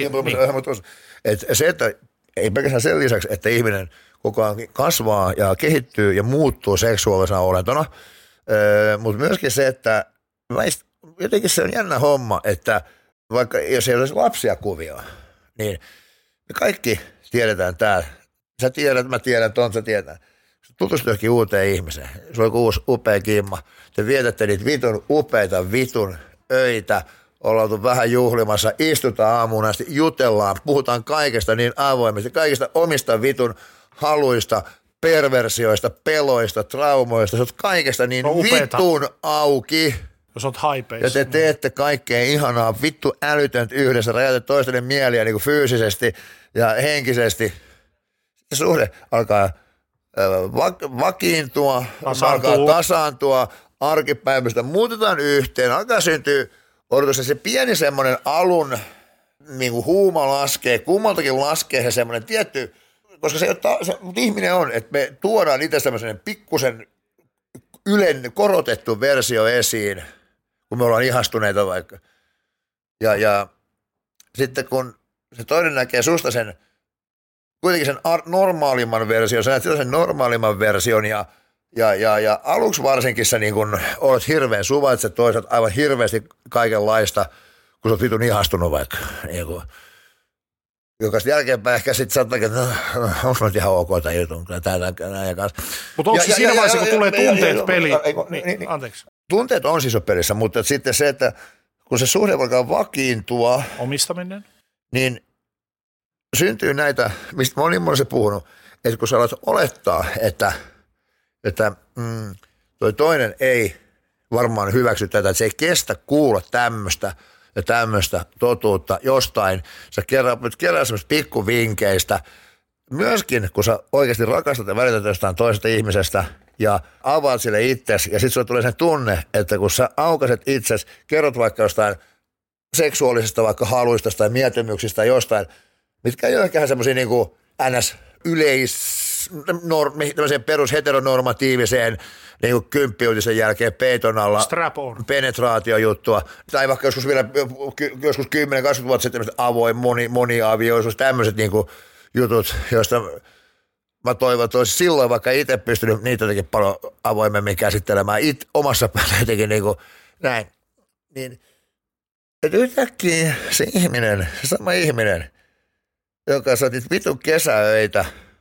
Se, että ei pelkästään sen lisäksi, että ihminen koko ajan kasvaa ja kehittyy ja muuttuu seksuaalisena olentona, mutta myöskin se, että jotenkin se on jännä homma, että vaikka jos ei olisi lapsia kuvia, niin me kaikki tiedetään täällä. Sä tiedät, mä tiedän, sä tiedän. Tutustu johonkin uuteen ihmiseen. Se on uusi upea kimma. Te vietätte niitä upeita öitä. Ollaan oltu vähän juhlimassa, istutaan aamuun asti, jutellaan, puhutaan kaikesta niin avoimesti, kaikista omista haluista, perversioista, peloista, traumoista, sä oot kaikesta niin vitun auki. Jos oot haipeissa. Ja te teette kaikkea ihanaa, vittu älytöntä yhdessä, räjätte toistenne mieliä fyysisesti ja henkisesti. Se suhde alkaa vakiintua, alkaa tasaantua, arkipäivästä muutetaan yhteen, alkaa syntyä odotus, se pieni semmoinen alun huuma laskee, kummaltakin laskee se semmoinen tietty, koska se ihminen on, että me tuodaan itse semmoisen pikkusen korotettu versio esiin, kun me ollaan ihastuneita vaikka. Ja sitten kun se toinen näkee susta kuitenkin sen normaalimman version, sä näet sen normaalimman version ja aluksi varsinkin sä olet hirveän suvaitset toisaalta aivan hirveästi kaikenlaista, kun sä oot vitun ihastunut vaikka. Joka sitten jälkeenpäin ehkä sitten saattaa, että onko mä nyt ihan ok tai jutun. Mutta onko siinä vaiheessa, kun tulee tunteet peliin? Anteeksi. Tunteet on siis pelissä, mutta sitten se, että kun se suhde alkaa vakiintua. Omistaminen. Niin syntyy näitä, mistä moni on se puhunut, että kun sä alat olettaa, että toi toinen ei varmaan hyväksy tätä, että se ei kestä kuulla tämmöistä totuutta jostain. Sä kerää semmoista pikkuvinkkeistä. Myöskin, kun sä oikeasti rakastat ja välität jostain toisesta ihmisestä ja avaat sille itsesi ja sitten sulle tulee sen tunne, että kun sä aukaset itsesi, kerrot vaikka jostain seksuaalisesta vaikka haluista tai mieltymyksistä jostain, mitkä ei ole ehkä semmoisia ns. Tämmöiseen perusheteronormatiiviseen kymppiuutisen jälkeen peiton alla penetraatiojuttua, tai vaikka joskus 10-20 vuotta sitten avoin moniavioisuus, tämmöiset jutut, joista mä toivon, että olisi silloin vaikka itse pystynyt niitä jotenkin paljon avoimemmin käsittelemään omassa päällä jotenkin näin. Niin, että yhtäkkiä se ihminen, se sama ihminen, joka sä otit vitun kesäöitä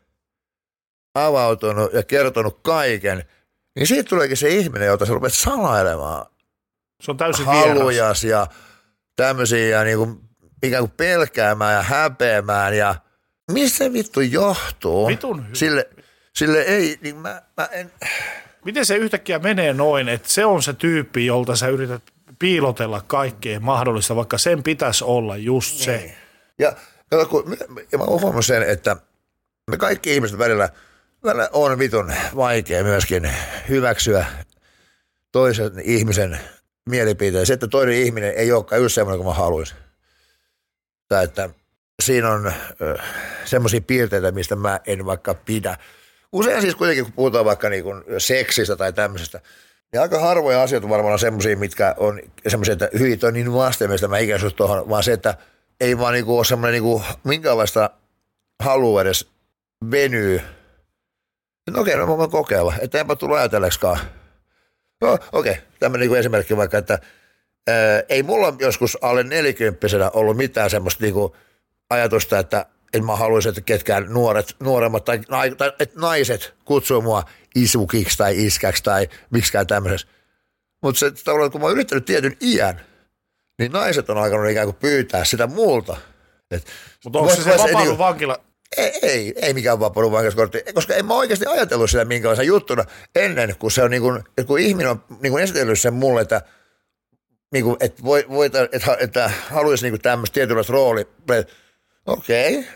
avautunut ja kertonut kaiken, niin siitä tuleekin se ihminen, jota sä rupeat salailemaan. Se on täysin halujas ja tämmöisiä ja niinku ikään kuin pelkäämään ja häpeämään ja mistä vittu johtuu? Sille ei, niin mä en. Miten se yhtäkkiä menee noin, että se on se tyyppi, jolta sä yrität piilotella kaikkea mahdollista, vaikka sen pitäisi olla just se. Niin. Ja mä oon huomannut sen, että me kaikki ihmiset välillä on vitun vaikea myöskin hyväksyä toisen ihmisen mielipiteen. Se, että toinen ihminen ei olekaan just semmoinen kuin mä haluaisin. Tai että siinä on semmoisia piirteitä, mistä mä en vaikka pidä. Usein siis kuitenkin, kun puhutaan vaikka niin kuin seksistä tai tämmöisestä, niin aika harvoja asioita varmaan on semmoisia, mitkä on semmoisia, että hyit on niin vastenmielistä, mä ikään kuin tuohon, vaan se, että ei vaan niin kuin ole semmoinen niin kuin minkäänlaista halua edes venyy. No okei, no mä voin kokeilla, että enpä tullut ajatelleeksikaan. No okei, tämmöinen niin esimerkki vaikka, että ei mulla joskus alle 40-vuotiaana ollut mitään semmoista niin kuin ajatusta, että mä haluaisin, että ketkään nuoremmat tai että naiset kutsuu mua isukiksi tai iskäksi tai miksikään tämmöisessä. Mutta se tavallaan, kun mä oon yrittänyt tietyn iän, niin naiset on alkanut ikään kuin pyytää sitä multa. Mutta onko se vapaudun vankila? Ei mikään vapaudun vankilaskortti, koska en mä oikeasti ajatellut sitä minkälaisen juttuna ennen, kun se on niin kuin, kun ihminen on niin kuin esitellyt sen mulle, että niin kuin, että haluaisi niin tämmöistä tietynlaista roolia. Okei,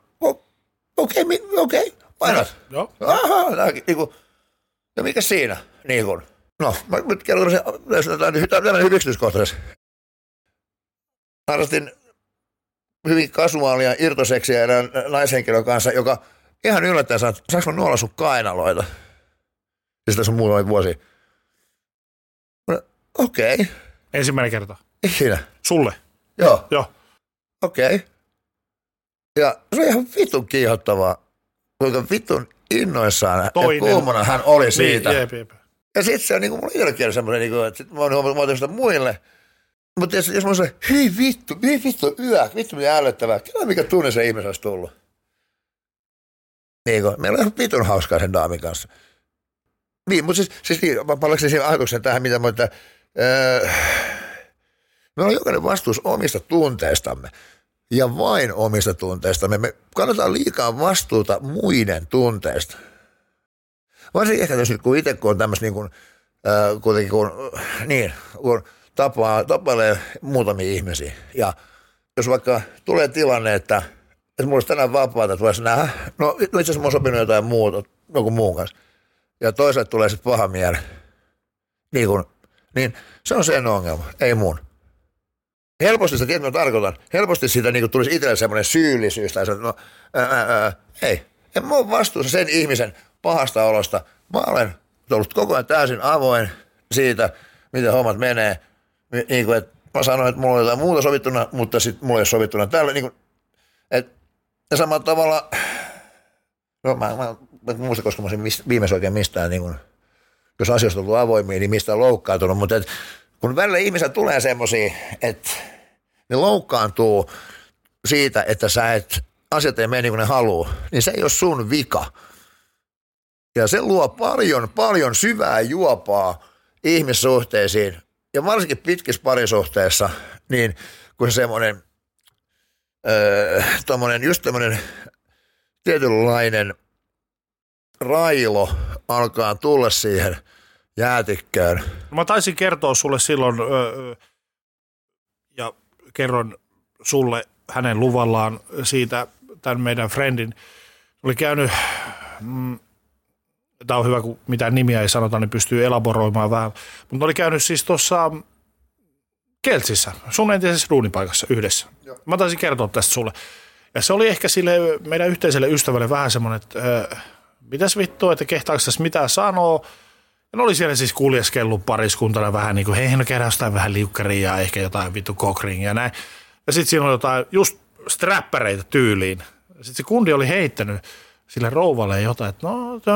painat. Joo. Aha, niinku, ja mikä siinä? Niin kuin. No, mä nyt kerron tämmöinen hyvin yksityiskohtaisesti. Harrastin hyvin kasuaalia irtoseksiä erään naishenkilön kanssa, joka ihan yllättäen sanoi, että saanko mä nuolla sun kainaloita? Ja sitä sun muutama vuosi. Okei. Ensimmäinen kerta. Ikinä. Sulle? Joo. Okei. Ja se on ihan vitun kiihottavaa, kuinka vitun innoissaan ja kuumana hän oli siitä. Jep. Ja sitten se on niin kuin mulla itsellä semmoinen, niin että mä oon huomannut sitä muille. Mutta jos mä oon se, hei vittu mitä ällöttävää. Kyllä mikä tunne se ihminen olisi tullut. Niin kuin, meillä on ihan vitun hauskaa sen daamin kanssa. Niin, mutta siis mä palaksin siihen ajatuksen tähän, mitä mä että me ollaan jokainen vastuus omista tunteistamme. Ja vain omista tunteistamme. Me kannataan liikaa vastuuta muiden tunteista. Varsinkin ehkä jos nyt, kun itse kun on tämmöistä niin kuin, kuitenkin kun tapailee muutamia ihmisiä. Ja jos vaikka tulee tilanne, että mulla olisi tänään vapaata, että voisi nähdä, no itse asiassa mä oon sopinut jotain muuta, joku muun kanssa. Ja toiselle tulee sitten paha mieli. Niin se on sen ongelma, ei mun. Helposti sitä, tiedät, mitä tarkoitan. Helposti siitä niin tulisi itselle semmoinen syyllisyys. Tai no, ei. En mä ole vastuussa sen ihmisen pahasta olosta. Mä olen ollut koko ajan täysin avoin siitä, miten hommat menee. Niin kuin, että mä sanoin, että mulla on jotain muuta sovittuna, mutta sitten mulla ei ole sovittuna tällä. Niin kuin, ja samalla tavalla, no mä en muista, koska mä olisin viimeisen oikein mistään, niin kuin, jos asioista on ollut avoimia, niin mistään loukkaantunut. Mutta kun välillä ihmisellä tulee semmoisia, että ne loukkaantuu siitä, että asiat ei mene niin kuin ne haluaa, niin se ei ole sun vika. Ja se luo paljon syvää juopaa ihmissuhteisiin, ja varsinkin pitkissä parisuhteissa, niin kun se semmoinen, just tämmöinen tietynlainen railo alkaa tulla siihen jäätikköön. Mä taisin kertoa sulle silloin, ja kerron sulle hänen luvallaan siitä, tämän meidän friendin, oli käynyt, tämä on hyvä, kun mitään nimiä ei sanota, niin pystyy elaboroimaan vähän, mutta oli käynyt siis tuossa Keltsissä, sun entisessä duunipaikassa yhdessä. Joo. Mä taisin kertoa tästä sulle. Ja se oli ehkä sille meidän yhteiselle ystävälle vähän semmoinen, että mitäs vittua, että kehtaako tässä mitään sanoa. Ja ne oli siellä siis kuljeskellut pariskuntana vähän niin kuin, hei, no käydään jostain vähän liukkaria ja ehkä jotain vittu cockringia ja näin. Ja sitten siinä oli jotain just strappareita tyyliin. Sitten se kundi oli heittänyt sille rouvalle jotain, että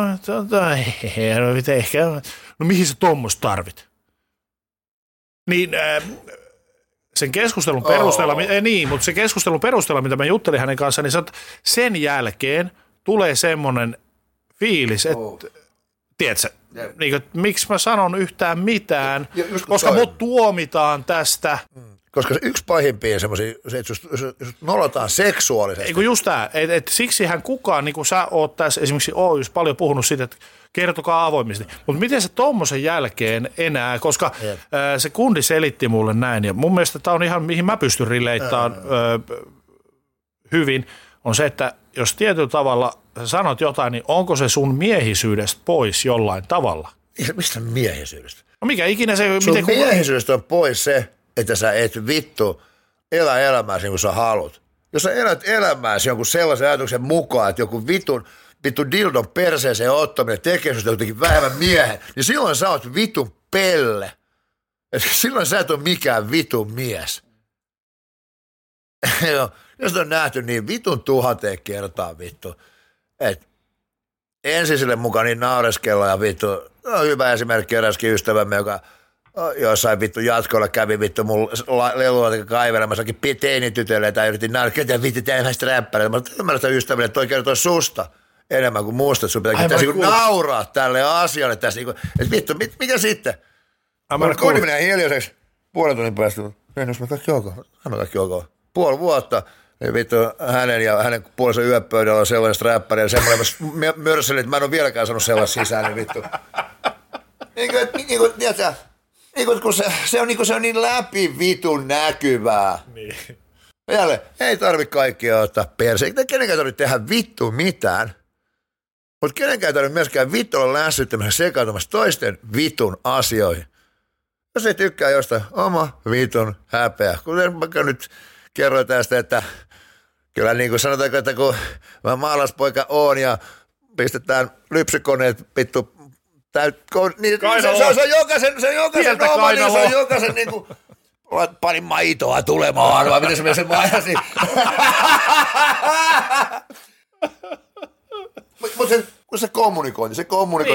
no mihin sä tommoista tarvit? Niin sen keskustelun perusteella, mutta sen keskustelun perusteella, mitä mä juttelin hänen kanssaan, niin sen jälkeen tulee semmoinen fiilis, että tiedätkö, niin, että miksi mä sanon yhtään mitään, koska mut tuomitaan tästä. Koska yksi pahimpia semmoisia, että jos nolataan seksuaalisesti. Eikö just tämä, että siksihän kukaan, niin kuin sä oot tässä esimerkiksi Oyjys paljon puhunut siitä, että kertokaa avoimesti. Mutta miten se tommosen jälkeen enää, koska se kundi selitti mulle näin, ja mun mielestä tämä on ihan, mihin mä pystyn rileittämään hyvin, on se, että jos tietyllä tavalla sä sanot jotain, niin onko se sun miehisyydestä pois jollain tavalla? Mistä miehisyydestä? No mikä ikinä se... Sun miehisyydestä on pois se, että sä et vittu elä elämääsi niin kuin sä haluat. Jos sä elät elämääsi jonkun sellaisen ajatuksen mukaan, että joku vittu dildon perseeseen ottaminen tekee susta jotenkin vähemmän miehen, niin silloin sä oot vitun pelle. Et silloin sä et ole mikään vitun mies. Jos on nähty niin vitun 1000 kertaa vittu, että ensin sille mukaan niin naureskella ja vittu, no hyvä esimerkki eräskin ystävämme, joka jossain vittu jatkoilla kävi vittu mun lelulla kaivelemassa teinitytölle tai yritin nauraa, ketä vittu tehdään sitä räppäriä. Mä ymmärrän sitä ystävälle, että toi kertoo susta enemmän kuin muusta, että sun pitää tässä nauraa tälle asialle tässä, että vittu, mikä sitten? Kundi menee hiljaiseksi puolen tunnin päästä, en jos mä kaikki ok. Puoli vuotta, niin vittu hänen ja hänen puolensa yöpöydällä on sellainen räppäri ja semmoinen mörsseli, että mä en ole vieläkään sanonut sellaisen sisään, niin vittu. Tiedätkö, kun se on niin läpi vitun näkyvää. Niin. Jälleen, ei tarvitse kaikkia ottaa perseen. Kenenkään tarvitse tehdä vittu mitään. Mutta kenenkään tarvitse myöskään vittu olla lässyttämässä sekaantumassa toisten vitun asioihin. Jos ei tykkää jostain, oma vitun häpeä. Kuten vaikka nyt kerroin tästä, että kyllä niin kuin sanotaanko, että kun mä maalaispoika oon ja pistetään lypsykoneet vittu niin, se on jokaisen niinku pari maitoa tulemaan, vai miten se menee sen maijasi. Mutta se kommunikointi.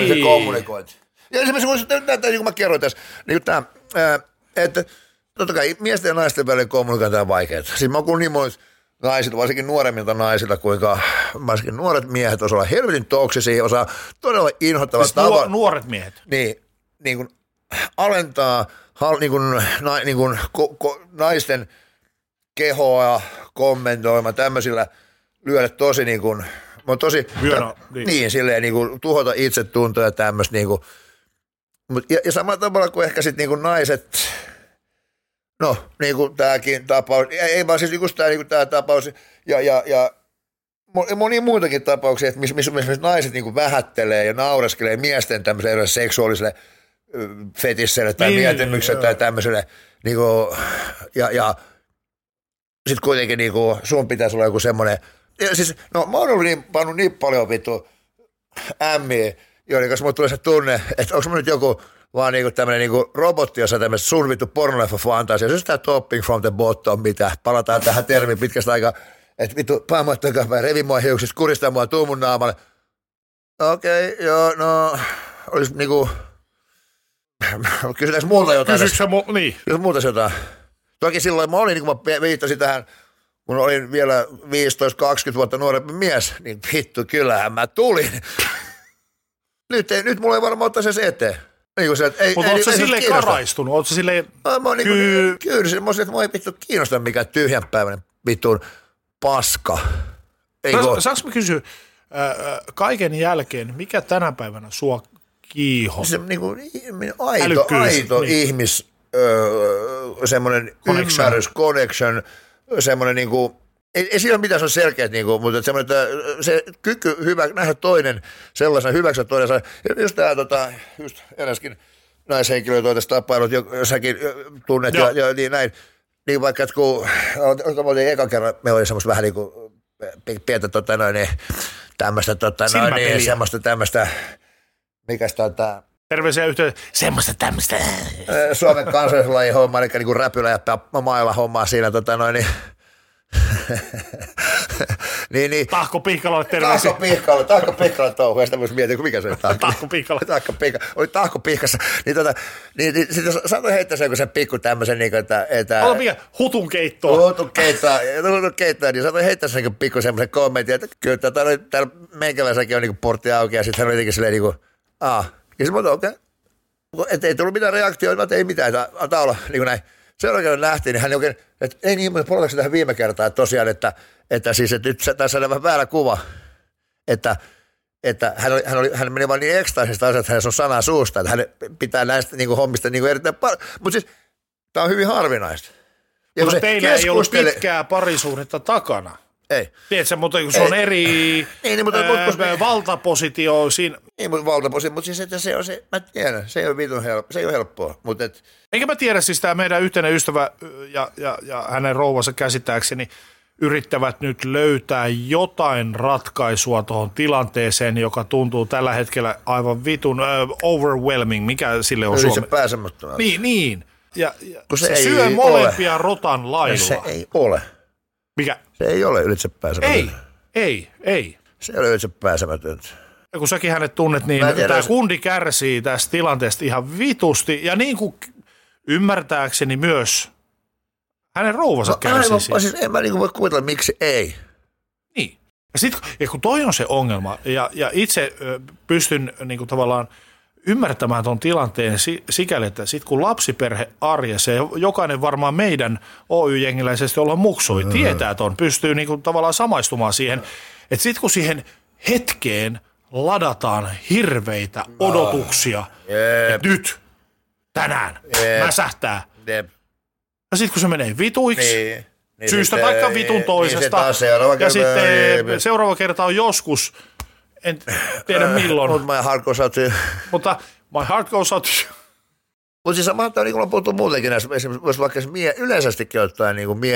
Ja esimerkiksi kun mä kerroin tässä, niin tämä, että totta kai miesten ja naisten välinen kommunikointi on vaikeaa. Siis mä oon kuullut niin monet naisilta, varsinkin nuoremmilta naisilta, kuinka varsinkin nuoret miehet osaa olla helvetin toksisia, osaa todella inhottavaa siis nuoret miehet. Niin kuin alentaa niin kuin naisten kehoa kommentoimaan tämmöisillä lyödä tosi niin kuin, tosi niin silleen niin kuin tuhota itsetuntoa ja tämmöistä niin kuin, ja samalla tavalla kuin ehkä sitten niin kuin naiset. No, niin kuin tämäkin tapaus, ei vaan siis niin tämä, tämä tapaus ja monia muitakin tapauksia, että missä naiset niin kuin vähättelee ja naureskelee miesten tämmöiselle seksuaaliselle fetisseille tai mieltymykselle tai tämmöiselle, niin kuin, ja sitten kuitenkin niin kuin, sun pitäisi olla joku semmoinen, siis, no mä oon ollut pannut niin paljon vittu ämmiä, joiden kanssa mulle tulee se tunne, että onko mä nyt joku vaan niinku tämmönen niinku robotti, jossa tämmöistä sun vittu pornoleffa-fantasia. Se on sitä topping from the bottom, mitä palataan tähän termiin pitkästä aikaa, että vittu paamoittakaa revi mua hiuksista, kuristaa mua tuumun naamalle. Okei, joo, no, olisi niinku, kysytäänkö multa jotain? Niin. Jos multa jotain. Toki silloin mä olin, niin kun mä viittasin tähän, kun olin vielä 15-20 vuotta nuorempi mies, niin vittu, kyllähän mä tulin. Nyt mulla ei varmaan ottaa se eteen. Niin mutta ootko sä silleen karaistunut? Ootko sä silleen kyllä, mä olisin, että mua ei vittu kiinnosta mikään tyhjänpäiväinen vittun paska. Saanko mä kysyä, kaiken jälkeen, mikä tänä päivänä sua kiihoo? Se niinku aito ihmis, semmoinen ymmärrys, connection, semmoinen niinku, ei siinä ole mitään, se on selkeät, niinku, mutta semmoinen, että se kyky nähdä toinen sellaisena, hyväksyä toinen. Just tämä, just eräskin naishenkilö toitesta tapailut, jossakin tunnet ja niin näin. Niin vaikka, että kun oltiin eka kerran, meillä oli semmoista vähän niin kuin pientä tämmöistä semmoista tämmöistä, mikäs tämä terveisiä yhteyttä, semmoista tämmöistä. Suomen kansallislajin homma, eli niin kuin räpylä ja mailla hommaa siinä, niin niin. Tahko Pihkalalle terveisiä. Tahko Pihkalalle touhu. Ja sitä voisi miettiä, mikä se oli Tahko Pihkala. Oli Tahko Pihkassa. Niin sitten saatoi heittää sen pikku tämmöisen, niin että ota mikä? Hutun keittoa. Hutun keittoa, niin saatoi heittää sen pikku semmoisen kommentin, että kyllä täällä meikäläisenkin on niin portti auki, ja sitten hän oli jotenkin silleen niin kuin, ja sitten mä otan, okei. Että ei tullut mitään reaktioita, että ei mitään, että antaa olla niin kuin näin. Seuraavan kerran nähtiin, niin hän oikein, että ei niin, mutta puoletaanko tähän viime kertaa, että tosiaan, että siis, että nyt tässä on vähän väärä kuva, että hän meni vaan niin ekstaisesta asiasta, että hän on sanaa suusta, että hän pitää näistä niin kuin hommista niin kuin erittäin paljon, mutta siis tämä on hyvin harvinaista. Mutta teillä ei ollut pitkää parisuhdetta takana. Ei. Tiedätkö, mutta kun se on eri valtapositio siinä. Ei, mutta valtapositio, mutta siis että se on se, mä tiedän, se ei ole helppoa. Mutta eikä mä tiedä, siis tämä meidän yhteinen ystävä ja hänen rouvansa käsittääkseni yrittävät nyt löytää jotain ratkaisua tuohon tilanteeseen, joka tuntuu tällä hetkellä aivan vitun overwhelming, mikä sille on Suomessa. Se pääsemättömältä. Niin. Ja se syö molempia ole. Rotan lailla. Se ei ole. Mikä? Se ei ole ylitse pääsemätöntä. Ei. Se ei ole ylitse pääsemätöntä. Ja kun säkin hänet tunnet, niin tämä kundi kärsii tästä tilanteesta ihan vitusti. Ja niin kuin ymmärtääkseni myös hänen rouvansa kärsii siitä. Siis en mä niin voi kuvitella, miksi ei. Niin. Ja kun toi on se ongelma, ja itse pystyn niin kuin tavallaan ymmärtämään tuon tilanteen sikäli, että sitten kun lapsiperhe arjessa, ja jokainen varmaan meidän Oy-jengiläisesti ollaan muksui, tietää ton, pystyy niinku tavallaan samaistumaan siihen, että sitten kun siihen hetkeen ladataan hirveitä odotuksia, että nyt, tänään, mäsähtää, ja sitten kun se menee vituiksi, syystä taikka vitun toisesta, ja sitten seuraava kerta on joskus, en tiedä milloin. Mutta my heart goes out to you. Mutta my heart goes out to you. Mutta siis mä ajattelin, niin kuin on puhuttu muutenkin näissä, esimerkiksi vaikka yleisestikin ottaen niin kuin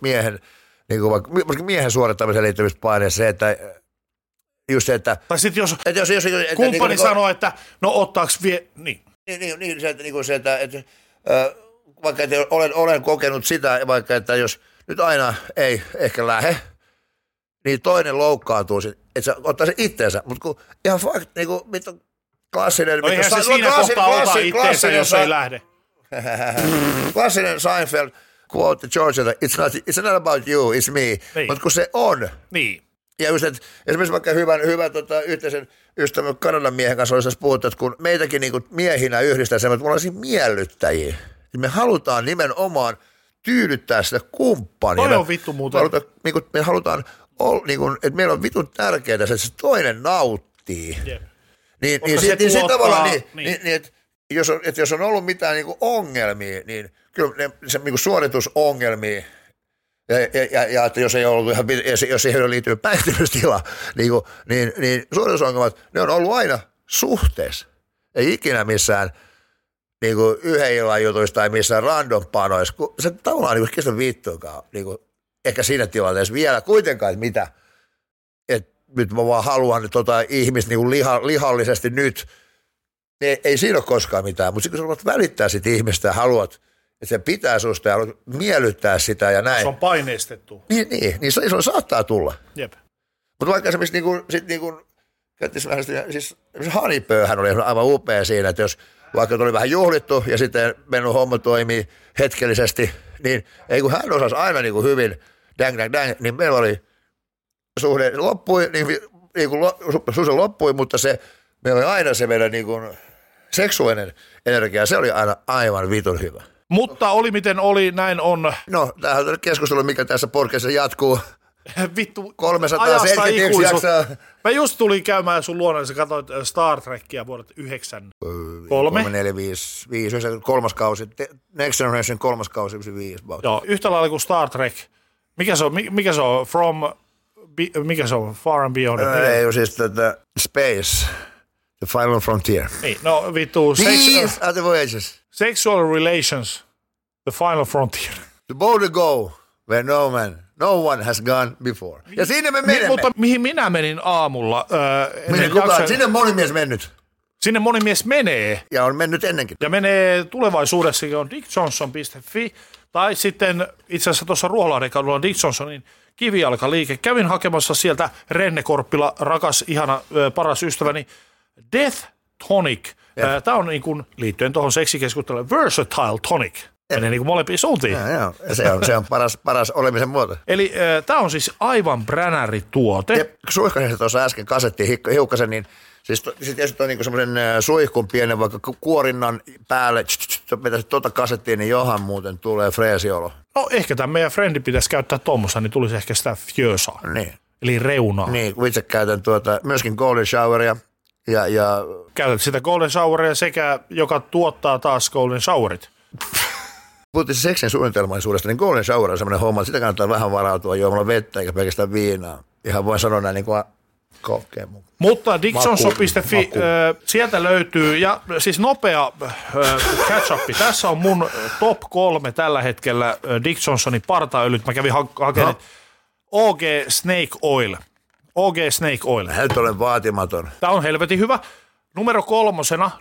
miehen suorittamiseen liittyvistä paineista se, että just se, että tai sitten jos kumppani sanoo, että no ottaaks niin. Niin, se, että vaikka että olen kokenut sitä, vaikka että jos nyt aina ei ehkä lähde, niin toinen loukkaantuu, että se ottaa sen itteensä. Mutta kun ihan fakt, niin kuin klassinen. No eihän se siinä kohtaa ota itteensä, jos ei lähde. Klassinen Seinfeld quote Georgia, it's not about you, it's me. Niin. Mutta kun se on. Niin. Ja just, että esimerkiksi vaikka hyvän yhteisen ystävän Kanadan miehen kanssa olisi puhuttu, että kun meitäkin niin kuin miehinä yhdistää sen, että me ollaan miellyttäjiä. Me halutaan nimenomaan tyydyttää sitä kumppania. Toi on vittu muuten. Me halutaan että meillä on vitun tärkeää, että se toinen nauttii. Yep. Niin sitten tavallaan, että jos on ollut mitään niin kuin ongelmia, niin kyllä se niin kuin suoritusongelmia, ja että jos ei ollut ihan, jos siihen liittyy päihtymystila, niin suoritusongelmat, ne on ollut aina suhteessa. Ei ikinä missään niin kuin yhden illan jutuissa tai missään random panoissa, kun se tavallaan niin kestä vittuakaan, niin kuin ehkä siinä tilanteessa vielä kuitenkaan, että mitä, että nyt mä vaan haluan ihmistä niin kuin lihallisesti nyt, niin ei siinä ole koskaan mitään, mutta kun sä haluat välittää sitä ihmistä ja haluat, että se pitää susta ja haluat miellyttää sitä ja näin. Se on paineistettu. Niin se saattaa tulla. Jep. Mutta vaikka esimerkiksi siis Honeypöhän oli aivan upea siinä, että jos vaikka oli vähän juhlittu ja sitten mennyt homma toimii hetkellisesti, niin ei kun hän osasi aina niin kuin hyvin dang, niin meillä oli suhde loppui, suhde loppui, mutta meillä oli aina se meidän niin kuin seksuaalinen energia, se oli aina aivan vitun hyvä. Mutta oli miten oli, näin on. No, tämähän on keskustelu, mikä tässä podcastissa jatkuu. Vittu, 371 jaksoa. Mä just tulin käymään sun luona, ja sä katsoit Star Trekkiä vuodet 9-3. 4, 5, kolmas kausi. Next Generation kolmas kausi, 5. Joo, yhtä lailla kuin Star Trek. Mikä se on? Mikä se on? Far and Beyond? Ei, siis Space. The Final Frontier. Niin, no vittu. These are the voyages. Sexual Relations. The Final Frontier. The bold go where no one has gone before. Ja sinne me menemme. Mutta mihin minä menin aamulla? Sinne moni mies mennyt. Sinne moni mies menee. Ja on mennyt ennenkin. Ja menee tulevaisuudessakin on dickjohnson.fi. Tai sitten itse asiassa tuossa Ruoholahden kadulla Dick Johnsonin kivijalkaliike. Kävin hakemassa sieltä Renne Korppila, rakas, ihana, paras ystäväni, Death Tonic. Tämä on niin kuin, liittyen tuohon seksikeskusteluun, versatile tonic. Menee niin kuin molempiin suuntiin. Joo. Se on paras olemisen muoto. Eli tämä on siis aivan bränärituote. Ja suihkasesta tuossa äsken kasettiin hiukkasen, niin siis tietysti on niin semmoisen suihkun pienen vaikka kuorinnan päälle, mitä tuota kasettiin, niin johan muuten tulee freesiolo. No ehkä tämä meidän frendi pitäisi käyttää tuommoista, niin tulisi ehkä sitä fjösaa. Niin. Eli reunaa. Niin, kun itse käytän myöskin golden showeria. Ja käytät sitä golden showeria sekä, joka tuottaa taas golden showerit. Puhuttiin seksin suunnitelmaisuudesta, niin golden shower on semmoinen homma, että sitä kannattaa vähän varautua juomalla vettä eikä pelkästään viinaa. Ihan voin sanoa näin niin kuin kokeen mukaan. Mutta dicksonso.fi, sieltä löytyy, ja siis nopea catch-up. Tässä on mun top 3 tällä hetkellä Dick Johnsonin partaöljyt. Mä kävin hakemaan OG Snake Oil. OG Snake Oil. Mä nyt olen vaatimaton. Tää on helvetin hyvä. Numero 3.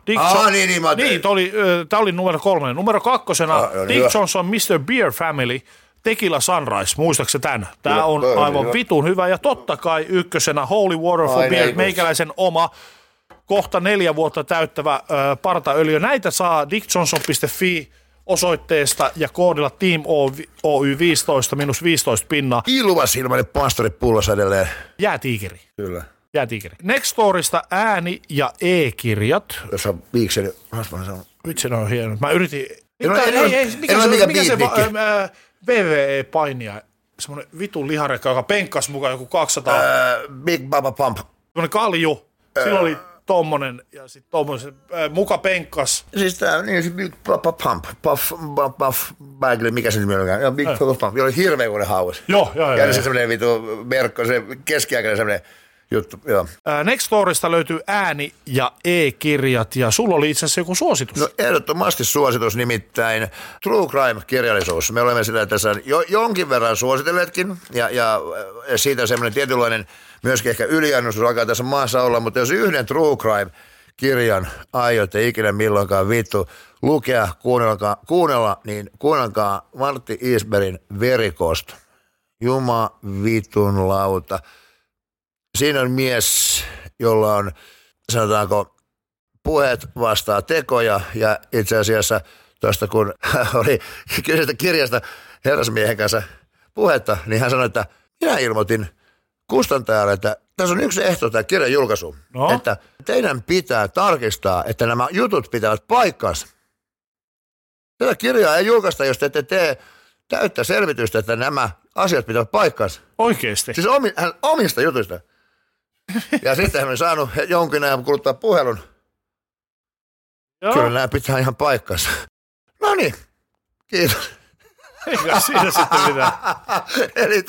Tää oli numero 3. Numero 2. Dick Johnson Mr. Beer Family. Tequila Sunrise, muistaaksä tän? Tää on aivan vitun hyvä. Ja totta kai 1. Holy Water for Beer, meikäläisen oma, kohta 4 vuotta täyttävä partaöljy. Näitä saa dickjohnson.fi osoitteesta ja koodilla Team Oy 15 -15 pinnaa. Ilmasilmainen pastori pullossa edelleen. Jäätiikeri. Kyllä. Jäätiikeri. Nextorista ääni- ja e-kirjat. Tässä on biikseli. Vitsi, ne on hieno. Mä yritin... Mikä se VVE-painia, semmoinen vitun liharekka, joka penkkas mukaan joku 200. Big Baba Pump. Semmoinen kalju. Sillä oli tommonen ja sitten tommonen muka penkkas. Siis tää niin se Big Baba Pump. Puff Bagley, mikä se nimi oli? Big Baba Pump. Jolla oli hirveän kuuden hauis. Joo. Ja se semmoinen vitu verkko, se keskiaikainen semmoinen juttu, joo. Nextorista löytyy ääni- ja e-kirjat, ja sulla oli itse asiassa joku suositus. No ehdottomasti suositus, nimittäin True Crime-kirjallisuus. Me olemme sitä tässä jonkin verran suositelleetkin, ja siitä semmoinen tietynlainen myöskin ehkä yliannostus alkaa tässä maassa olla, mutta jos yhden True Crime-kirjan aiotte ikinä milloinkaan vittu lukea, kuunnella, niin kuunnelkaa Martti Isbergin Verikosto. Juma vitun lauta. Siinä on mies, jolla on, sanotaanko, puheet vastaa tekoja, ja itse asiassa tuosta kun oli kyseisestä kirjasta herrasmiehen kanssa puhetta, niin hän sanoi, että minä ilmoitin kustantajalle, että tässä on yksi ehto tämä kirjan julkaisu, että teidän pitää tarkistaa, että nämä jutut pitävät paikkansa. Tätä kirjaa ei julkaista, jos te ette tee täyttä selvitystä, että nämä asiat pitävät paikkansa. Oikeesti? Siis omista jutuista. Ja sitten hän oli saanut jonkin ajan kuluttaa puhelun. Joo. Kyllä nämä pitää ihan paikkansa. No niin, kiitos. Eikä siinä sitten mitään. Eli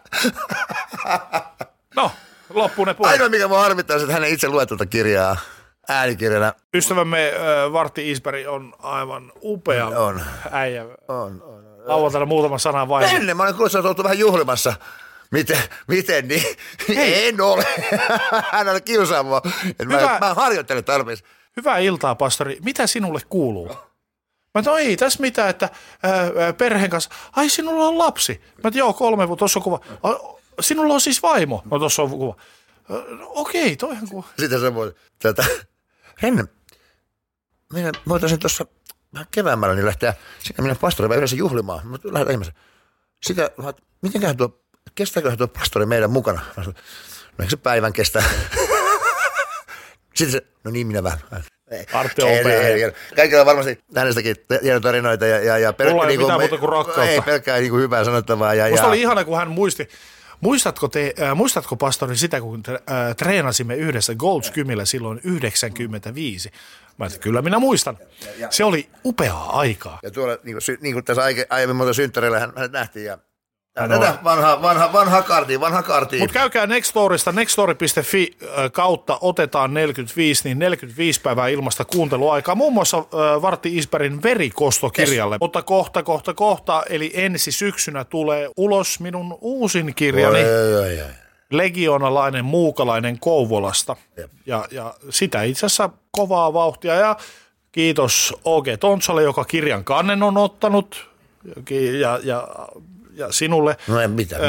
No, loppuu ne puheet. Ainoa mikä mua harmittaa, että hän ei itse lue tuota kirjaa äänikirjana. Ystävämme Martti Isberg on aivan upea äijä. On. Lauantaina muutama sana vain. Ennen, mä olen kuullut, että oltu vähän juhlimassa. Miten niin? En ole. Hän on kiusaa mua. Mä harjoittelen tarpeeksi. Hyvää iltaa, pastori. Mitä sinulle kuuluu? Mä sanoin, ei tässä mitään, että perheen kanssa. Ai, sinulla on lapsi. Mä joo, 3 vuotta, tuossa on kuva. Sinulla on siis vaimo. No, tuossa on kuva. Okei, toihan kuva. Sitten se voi, Renne, me voitaisiin tuossa keväämällä niin lähteä, siinä minä pastori yhdessä juhlimaan. Mä lähdetään ihmisen. Sitä, mitenköhän kestääköhän tuo pastori meidän mukana? No eikö se päivän kestää? Sitten se, no niin minä vähän. Artti on upea. Kaikilla on varmasti hänestäkin hienoja tarinoita ja mulla ei mitään muuta kuin rakkautta. Ei pelkkää niin kuin hyvää sanottavaa. Musta oli ihana, kun hän muisti. Muistatko pastori sitä, kun treenasimme yhdessä Goldskymillä silloin 95? Mä että kyllä minä muistan. Se oli upeaa aikaa. Ja tuolla, niin kuin tässä aiemmin muuta synttäreillä hän nähtiin ja tätä vanha kartiin. Mutta käykää Nextorista, nextori.fi kautta otetaan 45, niin 45 päivää ilmasta kuunteluaikaa. Muun muassa Martti Isbergin Verikosto-kirjalle. Yes. Mutta kohta, eli ensi syksynä tulee ulos minun uusin kirjani. Legionalainen muukalainen Kouvolasta. Ja sitä itse asiassa kovaa vauhtia. Ja kiitos O.G. Tontsalle, joka kirjan kannen on ottanut. ja sinulle. No en mitä.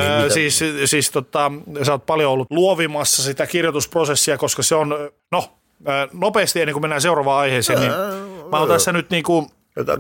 Sä oot paljon ollut luovimassa sitä kirjoitusprosessia, koska se on, nopeasti ennen kuin mennään seuraavaan aiheeseen, niin mä oon tässä nyt niinku,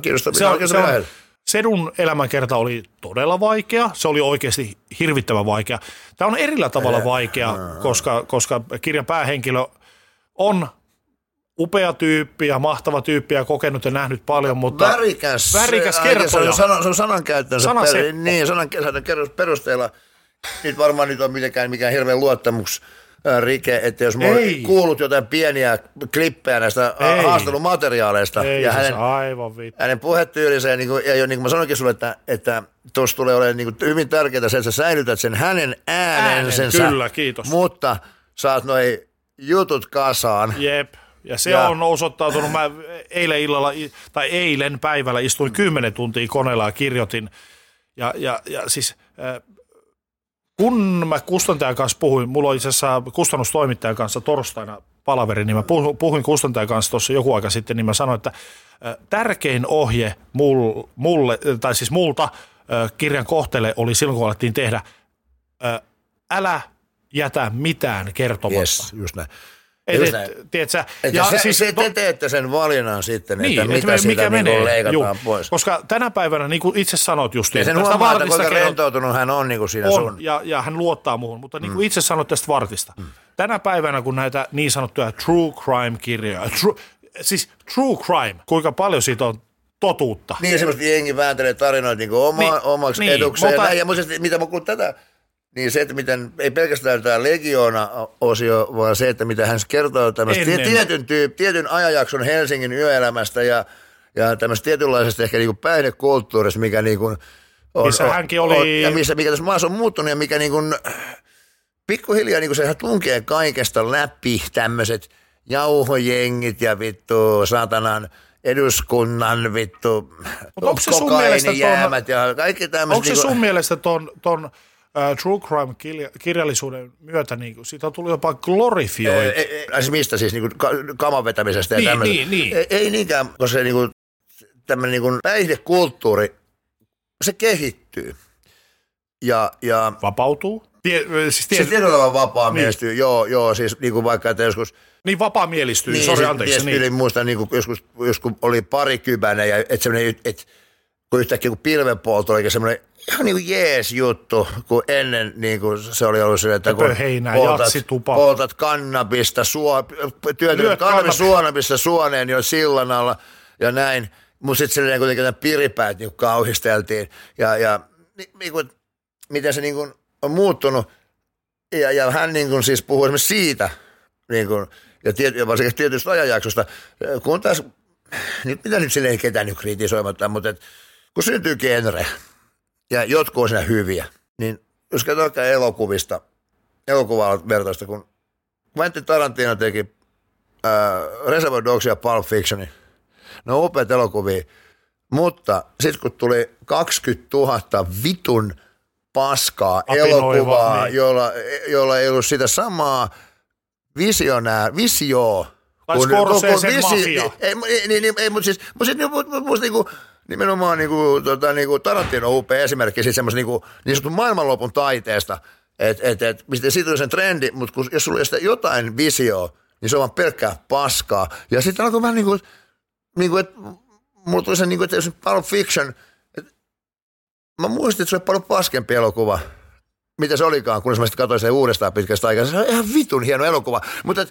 Sedun elämänkerta oli todella vaikea, se oli oikeasti hirvittävän vaikea. Tämä on erillä tavalla vaikea, koska kirjan päähenkilö on upea tyyppi ja mahtava tyyppi ja kokenut ja nähnyt paljon, mutta värikäs kertoja. Se on sanankäyttönsä perusteella. Nyt varmaan nyt on mikään hirveän luottamusrike, että jos mulla on kuullut jotain pieniä klippejä näistä haastattelumateriaaleista ja hänen puhetyyliseen, niin kuin mä sanoinkin sulle, että tuossa tulee olemaan niin hyvin tärkeää se, että sä säilytät sen hänen äänensä. Kyllä, kiitos. Mutta saat noi jutut kasaan. Jep. Ja se on osoittautunut, mä eilen päivällä istuin 10 tuntia koneella ja kirjoitin. Ja siis kun mä kustantajan kanssa puhuin, mulla oli itse asiassa kustannustoimittajan kanssa torstaina palaveri, niin mä puhuin kustantajan kanssa tuossa joku aika sitten, niin mä sanoin, että tärkein ohje multa kirjan kohteelle oli silloin, kun alettiin tehdä, älä jätä mitään kertomatta. Yes, just näin. Te teette sen valinnan sitten, niin, että mitä siitä niin leikataan pois. Koska tänä päivänä, niin kuin itse sanot justiin. Ja sen huomaa, että kuinka rentoutunut hän on niin siinä sun. Ja hän luottaa muuhun, mutta niin kuin itse sanot tästä vartista. Tänä päivänä, kun näitä niin sanottuja true crime-kirjoja, siis true crime, kuinka paljon siitä on totuutta. Niin, semmoista jengi vääntelee tarinoita niin omaksi edukseen. Mutta, ja mitä mä kuulun tätä. Niin se, että miten, ei pelkästään tämä Legiona-osio, vaan se, että mitä hän kertoo tämmöistä tietyn ajanjakson Helsingin yöelämästä ja tämmöistä tietynlaisesta ehkä niinku päihdekulttuurista, mikä niinku on, missä hänkin oli. Ja mikä tässä maassa on muuttunut ja mikä niinku pikkuhiljaa niinku se tunkee kaikesta läpi tämmöiset jauhojengit ja vittu satanan eduskunnan vittu kokainijäämät ja kaikki tämmöiset. Onko se sun mielestä ton true crime-kirjallisuuden myötä niin siitä on tullut jopa glorifioitu. Mistä siis niin kaman vetämisestä ja tämmöisestä? Niin. Ei niinkään, koska se niin tämmöinen niin päihdekulttuuri, se kehittyy. Ja vapautuu? Se tietyllä tavalla vapaamielistyy, joo, siis niin kuin vaikka, että joskus. Niin vapaamielistyy, niin, anteeksi. Niin. Muistan niin joskus oli parikymäinen ja kun yhtäkkiä kun pilvenpolto oli semmoinen ihan niin kuin jees juttu, kun ennen niin kuin se oli ollut sille, että kun poltat kannabista, työtät kannabisuonabista suoneen jo sillan alla ja näin. Mutta sitten silleen kuitenkin nämä piripäät niin kauhisteltiin ja niin kuin, miten se niin kuin on muuttunut. Ja hän niin kuin siis puhuu esimerkiksi siitä, niin kuin, ja varsinkin tietystä ajanjaksosta, kun taas, mitä nyt silleen ketään nyt kritisoimatta, mutta kun syntyy genre, ja jotkut on siinä hyviä, niin jos katsotaan elokuvaa vertaista, kun Quentin Tarantino teki Reservoir Dogs ja Pulp Fictionin, ne on upeat elokuvia, mutta sitten kun tuli 20 000 vitun paskaa elokuvaa, niin. jolla ei ollut sitä samaa visioa. Tai Scorsesen mafia. Ei, mutta niinku nimenomaan niinku Tarantino on upea esimerkki siis semmoisen niin sanotun maailmanlopun taiteesta, että siitä on sen trendi, mutta jos sulla ei sitä jotain visioa, niin se on vaan pelkkää paskaa. Ja sitten alkoi vähän niinku että mulla tuli se että jos Pulp Fiction, mä muistin, että se oli paljon paskempi elokuva, mitä se olikaan, kun mä sitten katsoin sen uudestaan pitkästä aikaa. Se on ihan vitun hieno elokuva. Mutta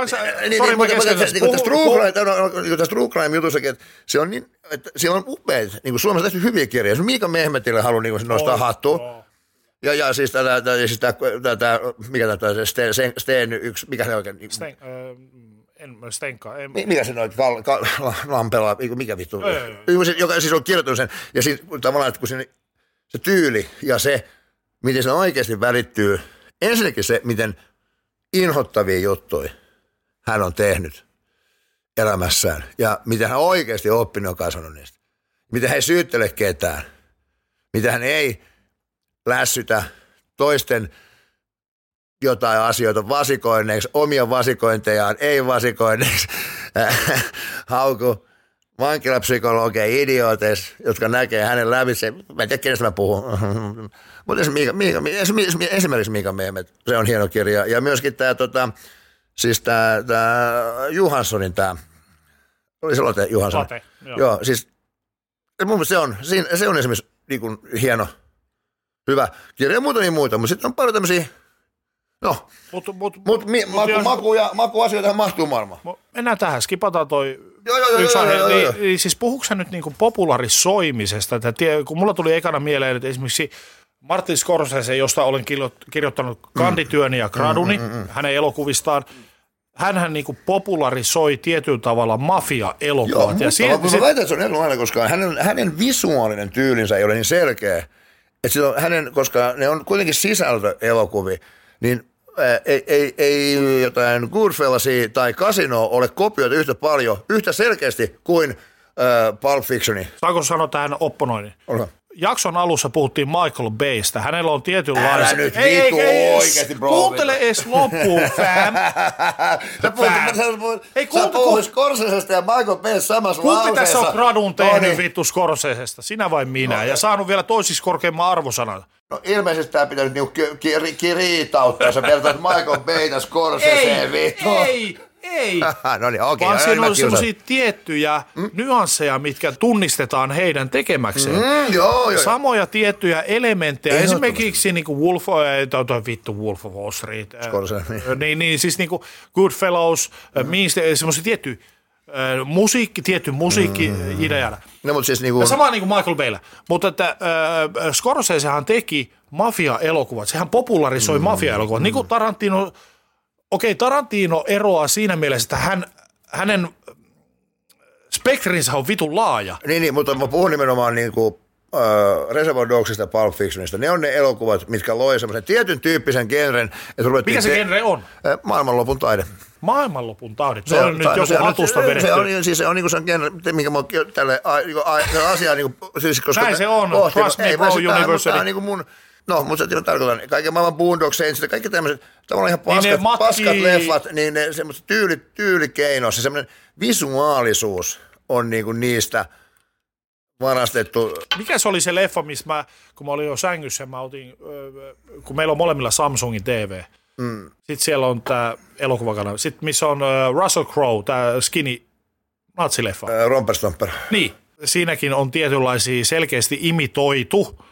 tässä True Crime-jutussakin, että se on niin, että siellä on upeat, niin kuin Suomessa tehty hyviä kirjoja. Miika Mehmetille haluan niin nostaa hattua. Ja siis tämä, mikä tämä Sten yksi, mikä se oikein? Stenka. Mikä se on? Lampela, mikä vittu? Joka siis on kirjoittanut sen. Ja siis tavallaan, että kun se tyyli ja se, miten se oikeasti välittyy. Ensinnäkin se, miten inhottavia juttuja hän on tehnyt elämässään ja miten hän oikeasti oppinut ja kasvanut niistä. Miten hän ei syyttele ketään. Miten hän ei lässytä toisten jotain asioita vasikoinneiksi, omia vasikointejaan ei vasikoinneiksi, hauku vankilapsykologeja idiooteissa, jotka näkee hänen lävitse. Mä en tiedä, kenestä mä puhun. Mutta esimerkiksi Mika Mehmet, se on hieno kirja. Ja myöskin tämä Johanssonin tämä, oli se Lotte Johansson. Lotte, joo. Siis mun mielestä se on esimerkiksi niin kuin hieno, hyvä kirja ja muuta, mutta sitten on paljon tämmöisiä, makuasioita mahtuu maailmaan. Mennään tähän, skipataan toi yksi aihe. Niin, siis puhuuko sä nyt niinku popularisoimisesta? Kun mulla tuli ekana mieleen, että esimerkiksi Martin Scorsese, josta olen kirjoittanut kandityöni ja graduni, hänen elokuvistaan, hänhän niinku popularisoi tietyllä tavalla mafia-elokuvat. Joo, mutta mä väitän, että se on erilainen, koska hänen visuaalinen tyylinsä ei ole niin selkeä. Että koska ne on kuitenkin sisältöelokuvia, niin ei jotain Goodfellasia tai Casinoa ole kopioita yhtä paljon, yhtä selkeästi kuin Pulp Fictioni. Saanko sanoa tähän opponoinnin? Jakson alussa puhuttiin Michael Baystä. Hänellä on tietynlaisia... Älä nyt vitu oikeasti, bro. Kuuntele edes loppuun, fam. Sä puhuis Scorsesesta ja Michael Baysta samassa lauseessa. Kumpi tässä on gradun tehnyt vittu Scorsesesta? Sinä vai minä? Ja saanut vielä toisiksi korkeamman arvosanan. No ilmeisesti tää pitää nyt niinku riitauttaa. Sä vertaat Michael Bayta Scorseseen vittu. Ei, no niin, okei. Vaan siinä on sellaisia tiettyjä nyansseja, mitkä tunnistetaan heidän tekemäkseen. Joo. Samoja tiettyjä elementtejä. Esimerkiksi niinku Wolf of Wall Street. Niin, siis niinku Goodfellows, semmoisia tietty musiikki, ideana. No, mutta siis niinku... Ja sama niin kuin Michael Baylla. Mutta että Scorsesehan teki mafia-elokuvat. Sehän popularisoi mafia-elokuvat. Niin kuin Tarantino... Tarantino eroaa siinä mielessä, että hänen spektrinsä on vitun laaja. Niin, mutta mä puhun nimenomaan niinku Reservoir Dogsista ja Pulp Fictionista. Ne on ne elokuvat, mitkä loi semmoisen tietyn tyyppisen genren. Mikä se genre on? Maailmanlopun taide. Maailmanlopun taide? Se on nyt joku hatusta vedetty. Se on niinku se genre, minkä mä oon tälle asiaan niinku... Näin se on. Trust me, bro, University. Tämä on niinku mun... No, mutta se tarkoitan, kaiken maailman Boondock Saints, kaikki tämmöiset tavallaan ihan paskat leffat, niin ne semmoiset tyylikeinoissa, semmoinen visuaalisuus on niinku niistä varastettu. Mikä se oli se leffa, missä kun mä olin jo sängyssä, mä otin, kun meillä on molemmilla Samsungin TV, sitten siellä on tää elokuvakanava, sitten missä on Russell Crowe, tää skinny natsileffa. Romper Stomper. Niin, siinäkin on tietynlaisia selkeästi imitoitu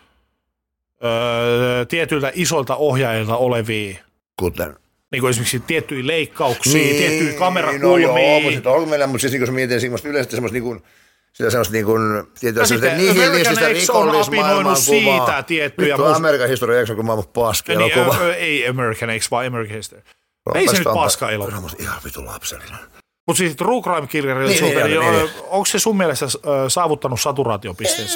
tietyiltä isoilta ohjaajilta olevia. Kuten? Niin kuin esimerkiksi tiettyjä leikkauksia, tiettyjä kamerakulmia. No joo, mutta siis niin kuin mietin semmoista yleisesti semmoista niin kuin, sitä semmoista niin kuin, tietynlaista nihilististä rikollismaailman kuvaa. Siitä tiettyjä. Nyt on American History X, kun maailman paska elokuva. Ei American X, vaan American History. Ei se nyt paska elokuva. Ihan vitun lapsellinen. Mutta siis True Crime -kirjallisuuteen, niin. Onko se sun mielestä saavuttanut saturaatiopisteensä?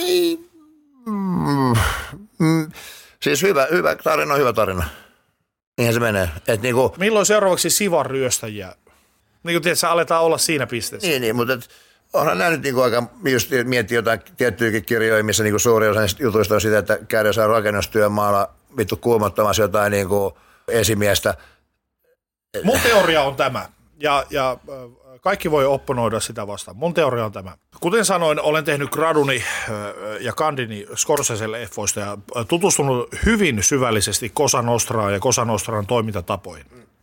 Siis hyvä tarina on hyvä tarina. Niinhän se menee. Niinku, milloin seuraavaksi Sivan ryöstäjiä? Niin kuin tiedät, aletaan olla siinä pisteessä. Niin, mutta onhan nämä nyt niinku aika, just miettii jotain tiettyjäkin kirjoja, missä niinku suuri osa jutuista on sitä, että käydään jossain rakennustyömaalla vittu kuumottamassa jotain niinku esimiestä. Mun teoria on tämä, ja kaikki voi opponoida sitä vastaan. Mun teoria on tämä. Kuten sanoin, olen tehnyt graduni ja kandini Scorsese-leffoista ja tutustunut hyvin syvällisesti Cosa Nostraan ja Cosa Nostran toimintatapoihin.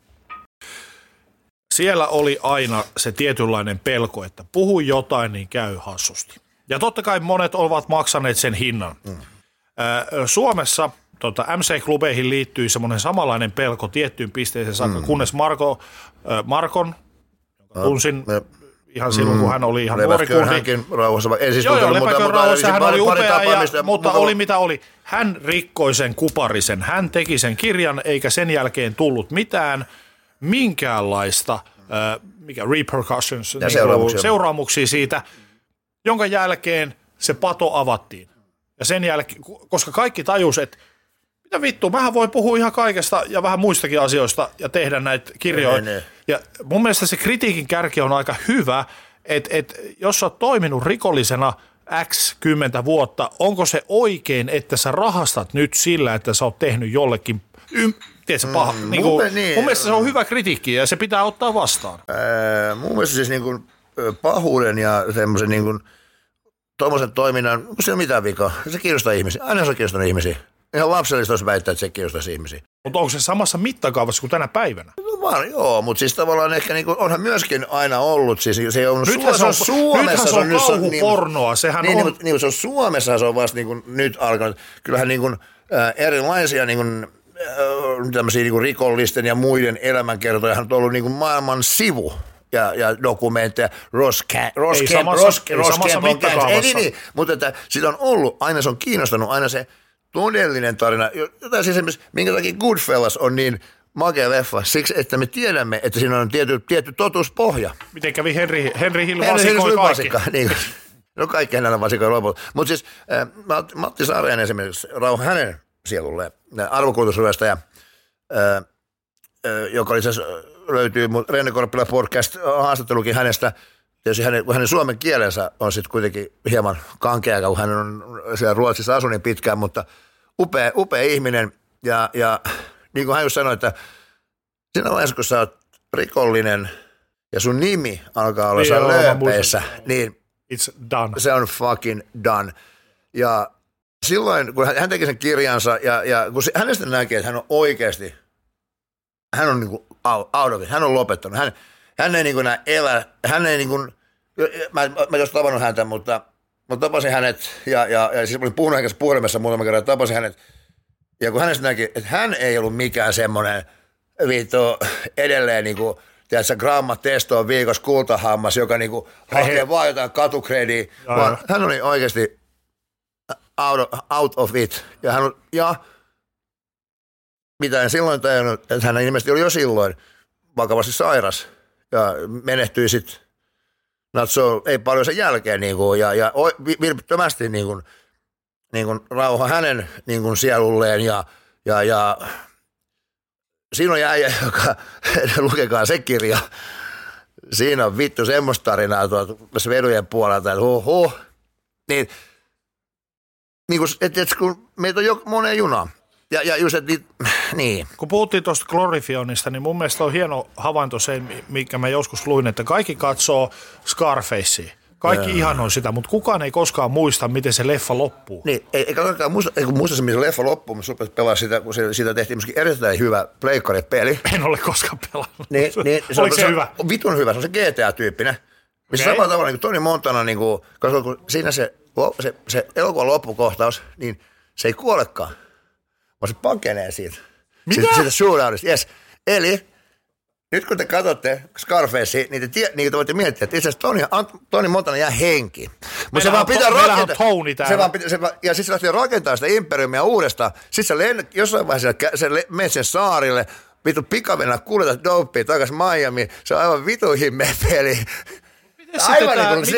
Siellä oli aina se tietynlainen pelko, että puhu jotain, niin käy hassusti. Ja totta kai monet ovat maksaneet sen hinnan. Suomessa MC-klubeihin liittyy semmoinen samanlainen pelko tiettyyn pisteeseen saakka, kunnes Markon, tunsin ihan silloin, kun hän oli ihan nuori kurdi. Hänkin rauhassa. Joo, Lepäkön rauhassa, hän oli upea, mutta oli mitä oli. Hän rikkoi sen kuparisen, hän teki sen kirjan, eikä sen jälkeen tullut minkäänlaista repercussions, seuraamuksia siitä, jonka jälkeen se pato avattiin. Ja sen jälkeen, koska kaikki tajus, että mitä vittu, mähän voi puhua ihan kaikesta ja vähän muistakin asioista ja tehdä näitä kirjoja. Ja mun mielestä se kritiikin kärki on aika hyvä, että jos sä oot toiminut rikollisena X 10 vuotta, onko se oikein, että sä rahastat nyt sillä, että sä oot tehnyt jollekin, tiedätkö, paha. Mun mielestä se on hyvä kritiikki ja se pitää ottaa vastaan. Mun mielestä siis niin kuin pahuuden ja semmoisen niin kuin tuommoisen toiminnan, onko siellä mitään vikaa? Se kiinnostaa ihmisiä. Aina se on kiinnostanut ihmisiä. Ihan lapsellista olisi väittää, että se kiinnostaisi ihmisiä. Mutta onko se samassa mittakaavassa kuin tänä päivänä? No vaan, joo, mutta siis tavallaan ehkä niin kuin, onhan myöskin aina ollut. Siis se on nythän se on Suomessa. Se on kauhupornoa, sehän on. Niin, se on Suomessa, se on vasta niin kuin, nyt alkanut. Kyllähän niin kuin, erilaisia niin kuin, tämmöisiä niin kuin rikollisten ja muiden elämänkertoja on ollut niin kuin maailman sivu. Ja dokumentteja, samassa mittakaavassa. Niin, mutta että siitä on ollut, aina se on kiinnostanut, aina se todellinen tarina, jotain siis esimerkiksi, minkä takia Goodfellas on niin makea leffa, siksi että me tiedämme, että siinä on tietty totuuspohja. Miten kävi Henry Hill vasikoi kaikki? Niin, no kaikki hänellä vasikoi lopulta. Mutta siis Matti Saareen esimerkiksi, rauha hänen sielulleen, arvokulutusryöstäjä, joka itse asiassa löytyy Renne Korppila podcast haastattelukin hänestä. Tietysti hänen suomen kielensä on sitten kuitenkin hieman kankea, kun hän on siellä Ruotsissa asunut niin pitkään, mutta upea ihminen. Ja niin kuin hän just sanoi, että siinä vaiheessa, kun sä oot rikollinen ja sun nimi alkaa olla siellä lööpeissä, niin it's done. Se on fucking done. Ja silloin, kun hän teki sen kirjansa ja kun hänestä näkee, että hän on oikeasti, hän on niin kuin out of it, hän on lopettanut. Hän ei niin kuin elä, hän ei niin kuin, mä jos tavannut häntä, mutta tapasin hänet ja siis olin puhunut hänen puhelimessa muutaman kerran, tapasin hänet. Ja kun hänestä näki, että hän ei ollut mikään semmoinen edelleen niin kuin, tiedätkö, gramma testoa viikossa kultahammas, joka niin kuin hakee vaan jotain katukrediä, vaan hän oli oikeasti out of it. Ja mitä en silloin tajunnut, että hän ilmeisesti oli jo silloin vakavasti sairas ja menehtyi sitten, ei paljon sen jälkeen niin kuin, ja vilpittömästi niin kuin rauha hänen niin kuin sielulleen ja siinä on äijä, joka, lukekaa se kirja, siinä on vittu semmoista tarinaa tuolta vedujen puolelta, että niin kuin, että kun meitä on jo moneen junaan. Ja just, että niin. Kun puhuttiin tuosta glorifioinnista, niin mun mielestä on hieno havainto se, mikä mä joskus luin, että kaikki katsoo Scarfacea. Kaikki ihanoi sitä, mutta kukaan ei koskaan muista, miten se leffa loppuu. Niin, ei muista se, miten se leffa loppuu, mutta supet pelaa sitä, kun siitä tehtiin myöskin erittäin hyvä pleikkaripeli. En ole koskaan pelannut. Niin, oliko se hyvä? Vitun hyvä, se on se GTA-tyyppinen. Missä samalla tavalla niin kuin Tony Montana, niin kuin, koska kun siinä se elokuvan loppukohtaus, niin se ei kuolekaan, vaan se pakenee siitä. Mitä? Siitä shootoutista, yes. Eli nyt kun te katsotte Scarfacea, niin te voitte miettiä, että itse asiassa Tony Montana jää henkiin. Mutta se vaan pitää rakentaa. Tony täällä. Ja sitten se lähtee rakentamaan sitä imperiumia uudestaan. Sitten jossain vaiheessa menet sen saarille, vittu pikavena kuljetat dopea takaisin Miamiin. Se on aivan vitu himmeä peli. Aivan niin kuin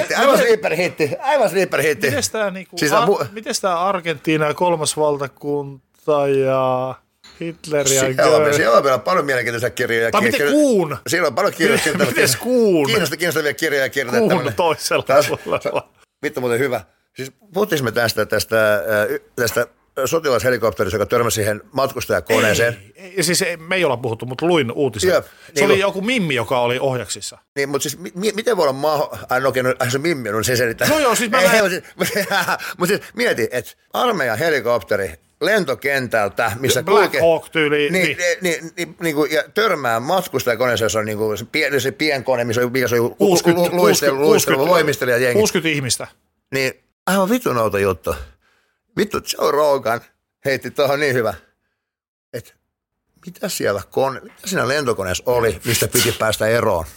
sleeper hitti. Miten tämä Argentiina, kolmas valtakunta ja Hitler ja siellä on vielä paljon mielenkiintoisia kirjoja. Tai miten Kuun? Siellä on paljon kirjoja. Miten Kuun? Kiinnostavia kirjoja kirjoitettavana. Kuun toisella puolella. Vittu muuten hyvä. Siis puhuttiin me tästä sotilashelikopterista, joka törmäsi siihen matkustajakoneeseen. Ei, siis me ei olla puhuttu, mutta luin uutisia. Se oli joku mimmi, joka oli ohjaksissa. Niin, mutta siis miten voi olla se mimmi on se selittää. No joo, siis mä mutta siis mieti, että armeijan helikopteri lentokentältä, missä Black Hawk tyyli. Niin, ja törmää matkustajakoneeseen, jossa on niin kuin se pienkone, missä on luisteleva voimistelija jengi. 60 ihmistä. Niin aivan vitun outo juttu. Vittu, Joe Rogan heitti tuohon niin hyvä, että mitä siinä lentokoneessa oli, mistä piti päästä eroon?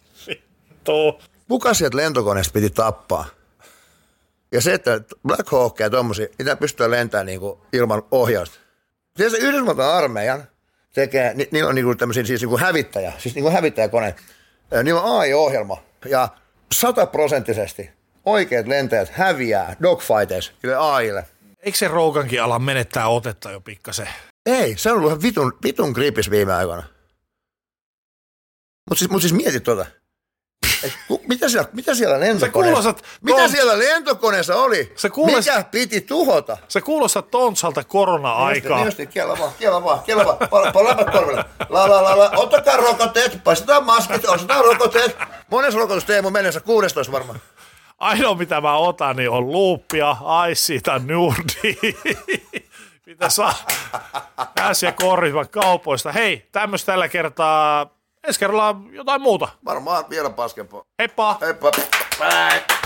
Kuka sieltä lentokoneesta piti tappaa? Ja se, että Black Hawk ja tommosia, niitä pystyy lentämään niinku ilman ohjausta. Se Yhdysvaltain armeijan tekee, niillä on niinku tämmöisiä siis niinku hävittäjäkone. Niillä on AI-ohjelma ja 100% oikeat lentäjät häviää dogfighteissa AIlle. Eikö se Rogankin ala menettää otetta jo pikkasen? Ei, se on ollut ihan vitun kriipis viime aikoina. Mutta siis mieti tuota. Mitä siellä lentokoneessa? Mitä siellä lentokoneessa oli? Mikä piti tuhota? Se kuulostaa Tontsalta korona-aikaa. Niin, kiellä vaan. Läpät korville. La. Ottakaa rokotteet, paistetaan maskit, ostetaan rokotteet. Monessa rokotus Teemu mennessä 16 varmaan. Ainoa mitä mä otan, niin on luuppia, Aissia tai Nurdi. Mitä saa äsiä korjaa kaupoista. Hei, tämmöistä tällä kertaa. Ensi kerralla jotain muuta. Varmaan vielä paskempaa. Heippa! Bye.